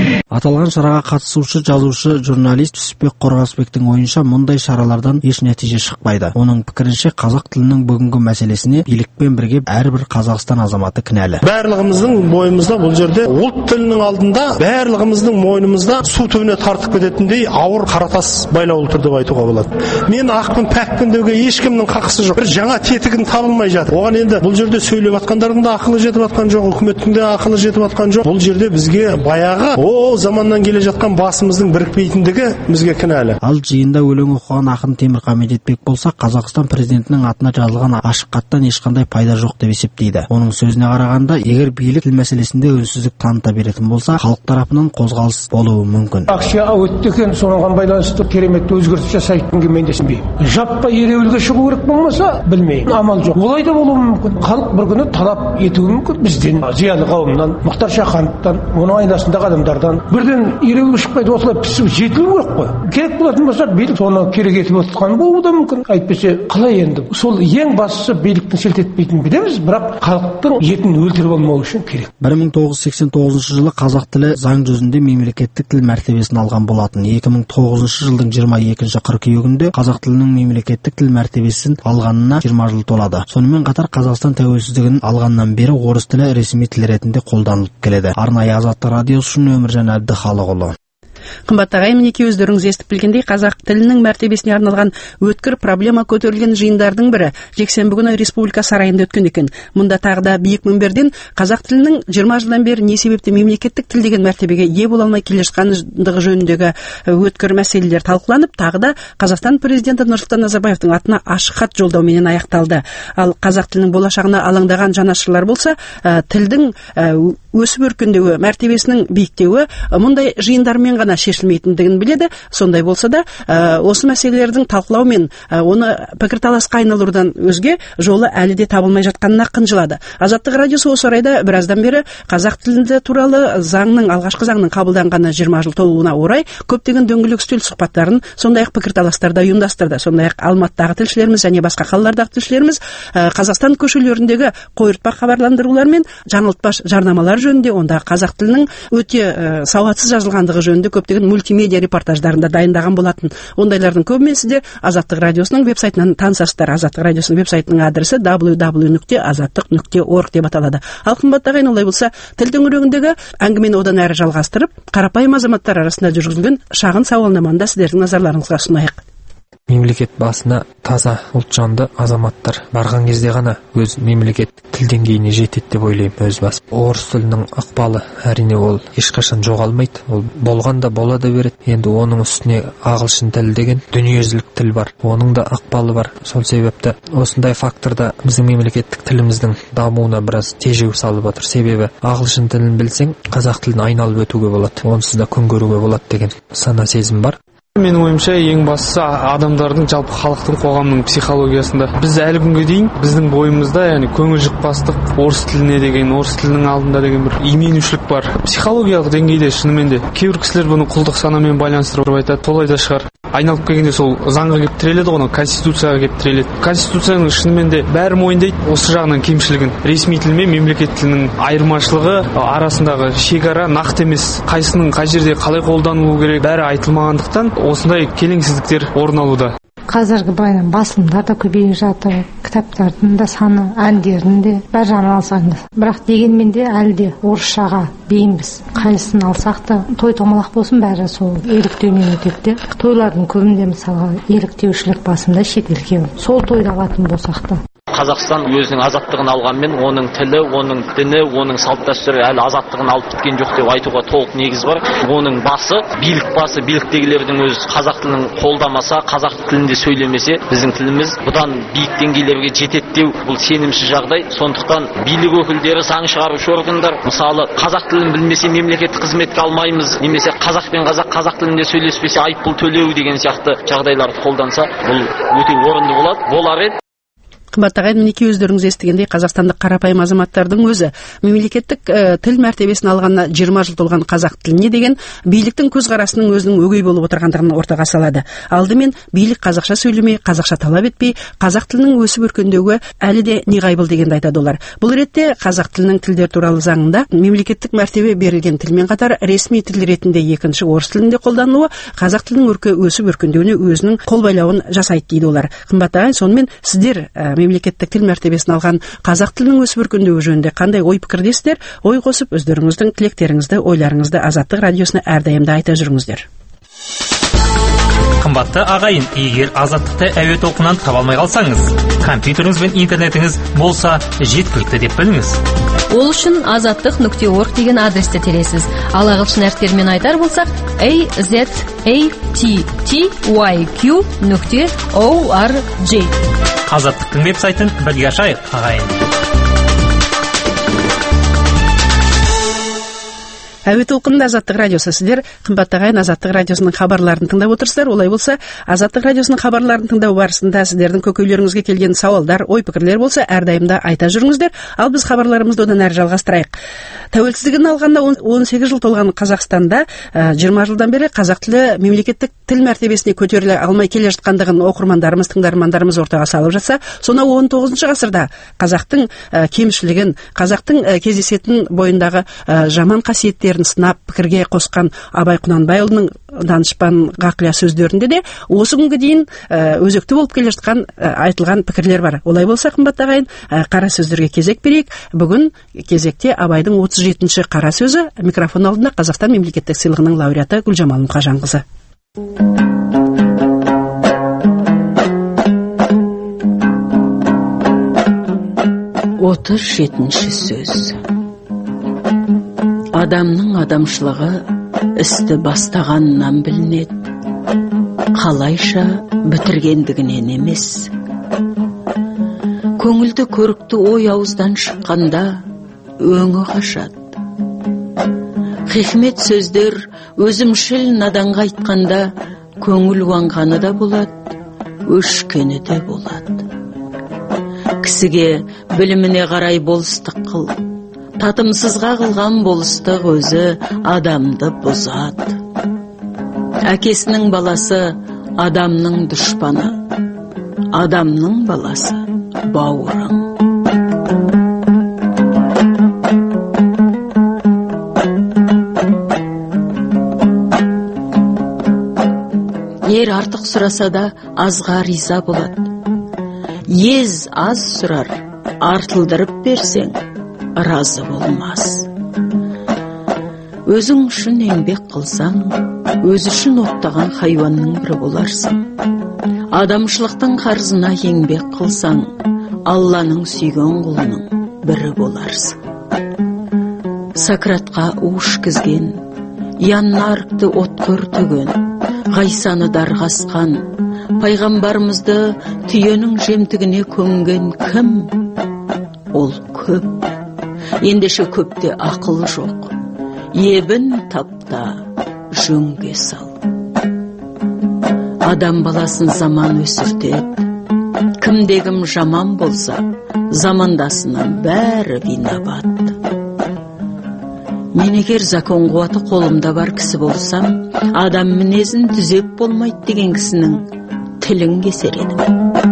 Аталған шараға қатысушы жазушы журналист Түсіпбек Қорғасбектің ойынша мұндай шаралардан еш нәтиже шықпайды. Оның пікірінше қазақ тілінің бүгінгі мәселесіне билікпен бірге әрбір Қазақстан азаматы кінәлі. Барлығымыздың бойымызда бұл жерде ұлт тілінің алдында барлығымыздың мойнымызда су түбіне тартып кететіндей ауыр қаратас байлаулы тұр деп айтуға болады. Мен ақпын пәкпін деуге ешкімнің қақысы жоқ. Бір жаңа тетігін табылмай жатыр. Оған енді бұл жерде сөйлеп жатқандардың да ақылы жетіп жатқан жоқ, үкіметтің де ақылы жетіп жатқан жоқ. Бұл жерде бізге баяғы о заманнан келе жатқан басымыздың бірікпейтіндігі бізге кінәлі. Ал жиында өлең оқыған ақын Темірқан Медетбек болса, Қазақстан президентінің атына жазылған ашық хаттан ешқандай пайда жоқ деп есептейді. Оның сөзіне қарағанда, егер билік тіл мәселесінде үнсіздік таныта беретін болса, халық тарапынан қозғалыс болуы мүмкін. Акция өтті екен, соған байланысты керемет өзгеріс жасайтынға мен де сенбеймін. Жаппай ереуілге шығу керек болмаса, білмеймін. Амал жоқ. Олай да болуы мүмкін. Халық бір күні талап етуі мүмкін. Бізден, зиялы қауымнан, Мұхтар Шахановтан, оның айналасындағы адамдардан бірден ереуілге шықпайды, осылай пісіп жетілу керек қой. Керек болатын болса, билік соны керек етіп отырған болуы да мүмкін. Әйтпесе, қалай енді? Сол ең бастысы биліктің селт етпейтінін білеміз, бірақ халықтың етін өлтіріп алмау үшін керек. 1989 жылы қазақ тілі заң жүзінде мемлекеттік тіл мәртебесін алған болатын. 2009 жылдың 22 қыркүйегінде қазақ тілінің мемлекеттік тіл мәртебесін алғанына 20 жыл толады. Сонымен қатар Қазақстан тәуелсіздігін алғаннан бері орыс тілі ресми тіл ретінде қолданылып келеді. Арнайы Азаттық радиосы үшін Өміржан Әбдіхалықұлы. Қымбатты ағайын, мінекей өздеріңіз естіп білгендей, қазақ тілінің мәртебесіне арналған өткір проблема көтерілген жиындардың бірі жексенбі күні Республика сарайында өткен екен. Мұнда тағы да биік мінберден қазақ тілінің 20 жылдан бері не себепті мемлекеттік тіл деген мәртебеге ие бола алмай келе жатқандығы жөніндегі өткір мәселелер талқыланып, тағы да Қазақстан президенті Нұрсұлтан Назарбаевтың атына ашық хат жолдаумен аяқталды. Ал қазақ тілінің болашағына алаңдаған жанашырлар болса, тілдің өсіп өркендеуі, мәртебесінің биіктеуі мұндай жиындармен ғана шешілмейтіндігін біледі. Сондай болса да, осы мәселелердің талқылау мен оны пікірталасқа айналдырудан өзге жолы әлі де табылмай жатқанына қынжылады. Азаттық радиосы осы орайда біраздан бері қазақ тілі туралы алғашқы заңның қабылданғаны 20 жыл толуына орай көптеген дөңгелек үстел сұхбаттарын, сондай-ақ пікірталастарда ұйымдастырды. Сондай-ақ Алматыдағы тілшілеріміз және басқа қалалардағы тілшілеріміз Қазақстан көшелеріндегі қойыртпақ хабарландырулар мен жаңылтпаш жарнамалар жөнінде, онда қазақ тілінің өте сауатсыз жазылғандығы жөнінде көптеген мультимедиа репортаждарында дайындаған болатын. Ондайлардың көбінесе де Азаттық радиосының веб-сайтынан танысасыздар. Азаттық радиосының веб-сайтының адресі www.azаттық.org деп аталады. Ал қымбатты ағайын, олай болса, тіл төңірегіндегі әңгімені одан әрі жалғастырып, қарапайым азаматтар арасында жүргізілген шағын сауалнаманы да сіздердің назарларыңызға ұсынайық. Мемлекет басына таза ұлтжанды азаматтар барған кезде ғана өз мемлекет тіл деңгейіне жетеді деп ойлаймын өз басым. Орыс тілінің ықпалы әрине ол ешқашан жоғалмайды. Ол болғанда бола да береді. Енді оның үстіне ағылшын тілі деген дүниежүзілік тіл бар. Оның да ықпалы бар. Сол себепті осындай факторда біздің мемлекеттік тіліміздің дамуына біраз тежеу салып отыр. Себебі ағылшын тілін білсең, қазақ тілін айналып өтуге болады. Онсыз да күн көруге болады деген сана сезім бар. Менің ойымша ең бастысы адамдардың, жалпы халықтың, қоғамның психологиясында. Біз әлі күнге дейін біздің бойымызда, яғни көңіл жықпастық, орыс тіліне деген, орыс тілінің алдында деген бір именушілік бар. Психологиялық деңгейде шынымен де кейбір кісілер бұны құлдық санамен байланыстырып айтады. Солай да шығар. Айналып келгенде сол заңға келіп тіреледі ғой, конституцияға келіп тіреледі. Конституцияның шынымен де бәрі мойындайды осы жағынан кемшілігін. Ресми тіл мен мемлекет тілінің айырмашылығы арасындағы шекара нақты емес. Қайсының қай жерде қалай қолданылу керек бәрі айтылмағандықтан осындай келеңсіздіктер орын алуда. Қазіргі байынан басылымдар да көбейіп жатыр, кітаптардың да саны, әндердің де бәрі жағынан алсаңыз. Бірақ дегенмен де әлі де орысшаға бейінбіз. Қайсысын алсақ та той томалақ болсын, бәрі сол еліктеумен өтеді. Тойлардың көбінде мысалға еліктеушілік басында шетелге сол тойды алатын болсақ та. Қазақстан өзінің азаттығын алғанмен оның тілі, оның діні, оның салт-дәстүрі әлі азаттығын алып біткен жоқ деп айтуға толық негіз бар. Оның басы, биліктегілердің өз қазақ тілін қолдамаса, қазақ тілінде сөйлемесе, біздің тіліміз бұдан биік деңгейлерге жетеді деу бұл сенімсіз жағдай. Сондықтан билік өкілдері, заң шығарушы органдар, мысалы қазақ тілін білмесе мемлекеттік қызметке алмаймыз, немесе қазақ пен қазақ тілінде сөйлеспесе айыппұл төлеу деген сияқты жағдайларды қолданса, бұл өте орынды болады. Болар еді. Қымбат ағайын, мінекей өздеріңіз естігендей, қазақстандық қарапайым азаматтардың өзі мемлекеттік тіл мәртебесін алғанына 20 жыл толған қазақ тіліне деген биліктің көзқарасының өзінің өгей болып отырғандығын ортаға салады. Алдымен билік қазақша сөйлемей, қазақша талап етпей, қазақ тілінің өсіп өркендеуі әлі де неғайбыл дегенді айтады олар. Бұл ретте қазақ тілінің тілдер туралы заңында мемлекеттік мәртебе берілген тілмен қатар ресми тіл ретінде екінші орыс тілінде қолданылуы қазақ тілінің өсіп өркендеуіне өзінің қолбайлауын жасайды дейді олар. Қымбат ағайын, сонымен сіздер мемлекеттік тіл мәртебесін алған қазақ тілінің өсіп өркендеуі жөнінде қандай ой пікірдесіздер? Ой қосып, өздеріңіздің тілектеріңізді, ойларыңызды Азаттық радиосына әрдайым да айта жүріңіздер. Қымбатты ағайын, егер Азаттықты әуе толқынынан таба алмай қалсаңыз, компьютеріңіз бен интернетіңіз болса жеткілікті деп біліңіз. Ол үшін azattiq.org деген адресті тересіз. Ал ағылшын әріптерімен айтар болсақ, azattiqyq.org. Азаттықтың веб-сайтын бірге ашайық, ағайын. Әуе толқынында Азаттық радиосы. Сіздер қымбат ағайын Азаттық радиосының хабарларын тыңдап отырсыздар. Олай болса, Азаттық радиосының хабарларын тыңдау барысында сіздердің көкейлеріңізге келген сауалдар, ой пікірлер болса, әрдайымда айта жүріңіздер. Ал біз хабарларымызды одан әрі жалғастырайық. Тәуелсіздігін алғанда 18 жыл толған Қазақстанда 20 жылдан бері қазақ тілі мемлекеттік тіл мәртебесіне көтеріле алмай келе жатқандығын оқырмандарымыз, тыңдармандарымыз ортаға салып жатса, сонау 19 ғасырда қазақтың кемшілігін, қазақтың кездесетін бойындағы жаман қасиеттерін сынап пікірге қосқан Абай Құнанбайұлының данышпан ғақлия сөздерінде де осы күнге дейін өзекті болып келе жатқан айтылған пікірлер бар. Олай болса, қымбат ағайын, қара сөздерге кезек берейік. Бүгін кезекте Абайдың 37-ші қара сөзі. Микрофон алдында Қазақстан мемлекеттік сыйлығының лауреаты Гүлжамал Мұқажанқызы. 37-ші сөз. Адамның адамшылығы істі бастағаннан білінеді, қалайша бітіргендігінен емес. Көңілді көрікті ой ауыздан шыққанда өңі қашады. Хикмет сөздер өзімшіл наданға айтқанда көңіл уанғаны да болады, өшкені де болады. Кісіге біліміне қарай болыстық қыл, татымсызға қылған болыстық өзі адамды бұзады. Әкесінің баласы адамның дұшпаны, адамның баласы бауырың. Ер артық сұраса да азға риза болады. Ез аз сұрар, артылдырып берсең, разы болмас. Өзің үшін еңбек қылсаң, өз үшін оттаған хайуанның бірі боларсың. Адамшылықтың қарызына еңбек қылсаң, Алланың сүйген құлының бірі боларсың. Сократқа уш кізген, Яннаркты отқыр түген, Ғайсаны дарғасқан, пайғамбарымызды түйенің жемтігіне көңген кім? Ол көп. Ендеше көпте ақыл жоқ. Ебін тапта жөнге сал. Адам баласын заман өсіртеді. Кімдегім жаман болса, замандасынан бәрі винабат. Мен егер закон қуаты қолымда бар кісі болсам, адам мінезін түзеп болмайды деген кісінің тілін кесер едім.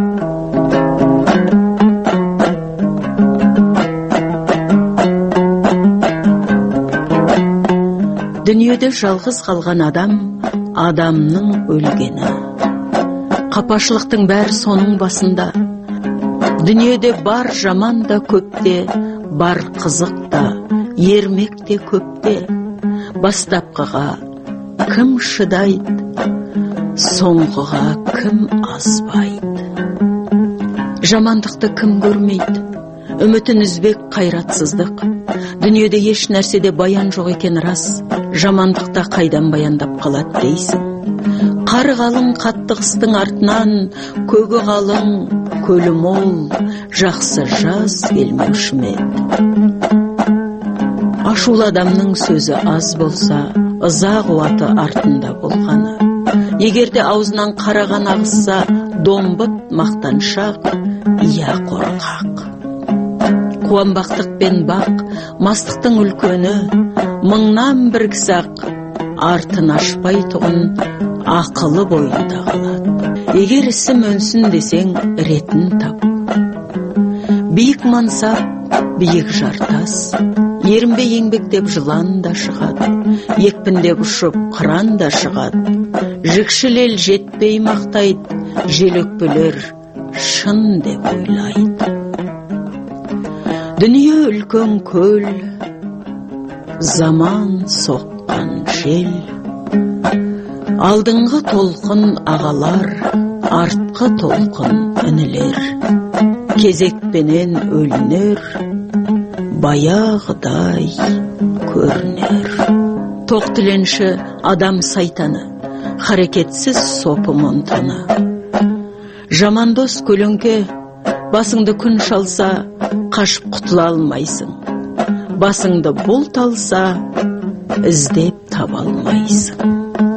Дүниеде жалғыз қалған адам, адамның өлгені. Қапашылықтың бәрі соның басында. Дүниеде бар жаман да көпте, бар қызық да, ермек те көпте. Бастапқыға кім шыдайды, соңғыға кім азбайды. Жамандықты кім көрмейді, үмітін үзбек қайратсыздық. Дүниеде еш нәрседе баян жоқ екен рас, жамандықта қайдан баяндап қалады дейсің. Қар қалың қатты қыстың артынан, көгі қалың, көлі мол, жақсы жаз келмеуші ме еді. Ашулы адамның сөзі аз болса, ыза қуаты артында болғаны. Егерде аузынан қараған ағызса, домбыт мақтаншақ, иә қорқақ. Қуанбақтық пен бақ, мастықтың үлкені, мыңнан бір кісақ, артын ашпай тұғын, ақылы бойында қалады. Егер ісім өнсін десең, ретін тап. Биік мансап, биік жартас, ерінбе еңбектеп жылан да шығады, екпіндеп ұшып қыран да шығады. Жікшіл ел жетпей мақтайды, жел өкпелер шын деп ойлайды. Дүние үлкен көл, заман соққан жел, алдыңғы толқын ағалар, артқы толқын інілер, кезекпенен өлінер, баяғыдай көрінер. Тоқ тіленші адам сайтаны, харекетсіз сопы монтана. Жамандос көлеңке, басыңды күн шалса, қашып құтыла алмайсың. Басыңды бұлт алса, іздеп таба алмайсың.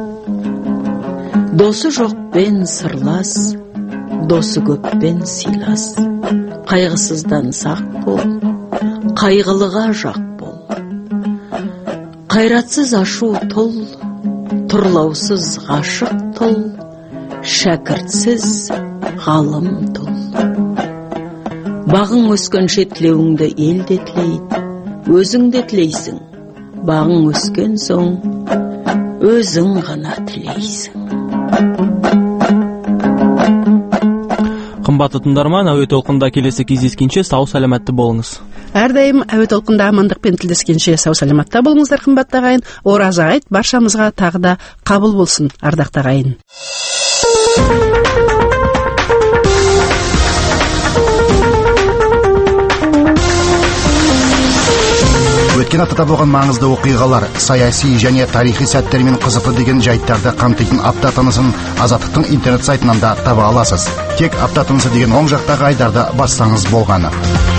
Досы жоқпен сырлас, досы көппен сыйлас. Қайғысыздан сақ бол, қайғылыға жақ бол. Қайратсыз ашу тұл, тұрлаусыз ғашық тұл, шәкіртсіз ғалым тұл. Бағың өскенше тілеуіңді ел де тілейді, өзің де тілейсің. Бағың өскен соң, өзің ғана тілейсің. Қымбатты тыңдарман, әуе толқында келесі кездескенше сау саламатты болыңыз. Әрдайым әуе толқында амандықпен тілдескенше сау саламатта болыңыздар, қымбатты ағайын. Ораза айт баршамызға тағы да қабыл болсын, ардақты ағайын. Өткен аптада болған маңызды оқиғалар, саяси және тарихи сәттермен қызықты деген жайттарды қамтитын апта тынысын Азаттықтың интернет сайтынан да таба аласыз. Тек апта тынысы деген оң жақтағы айдарды бассаңыз болғаны.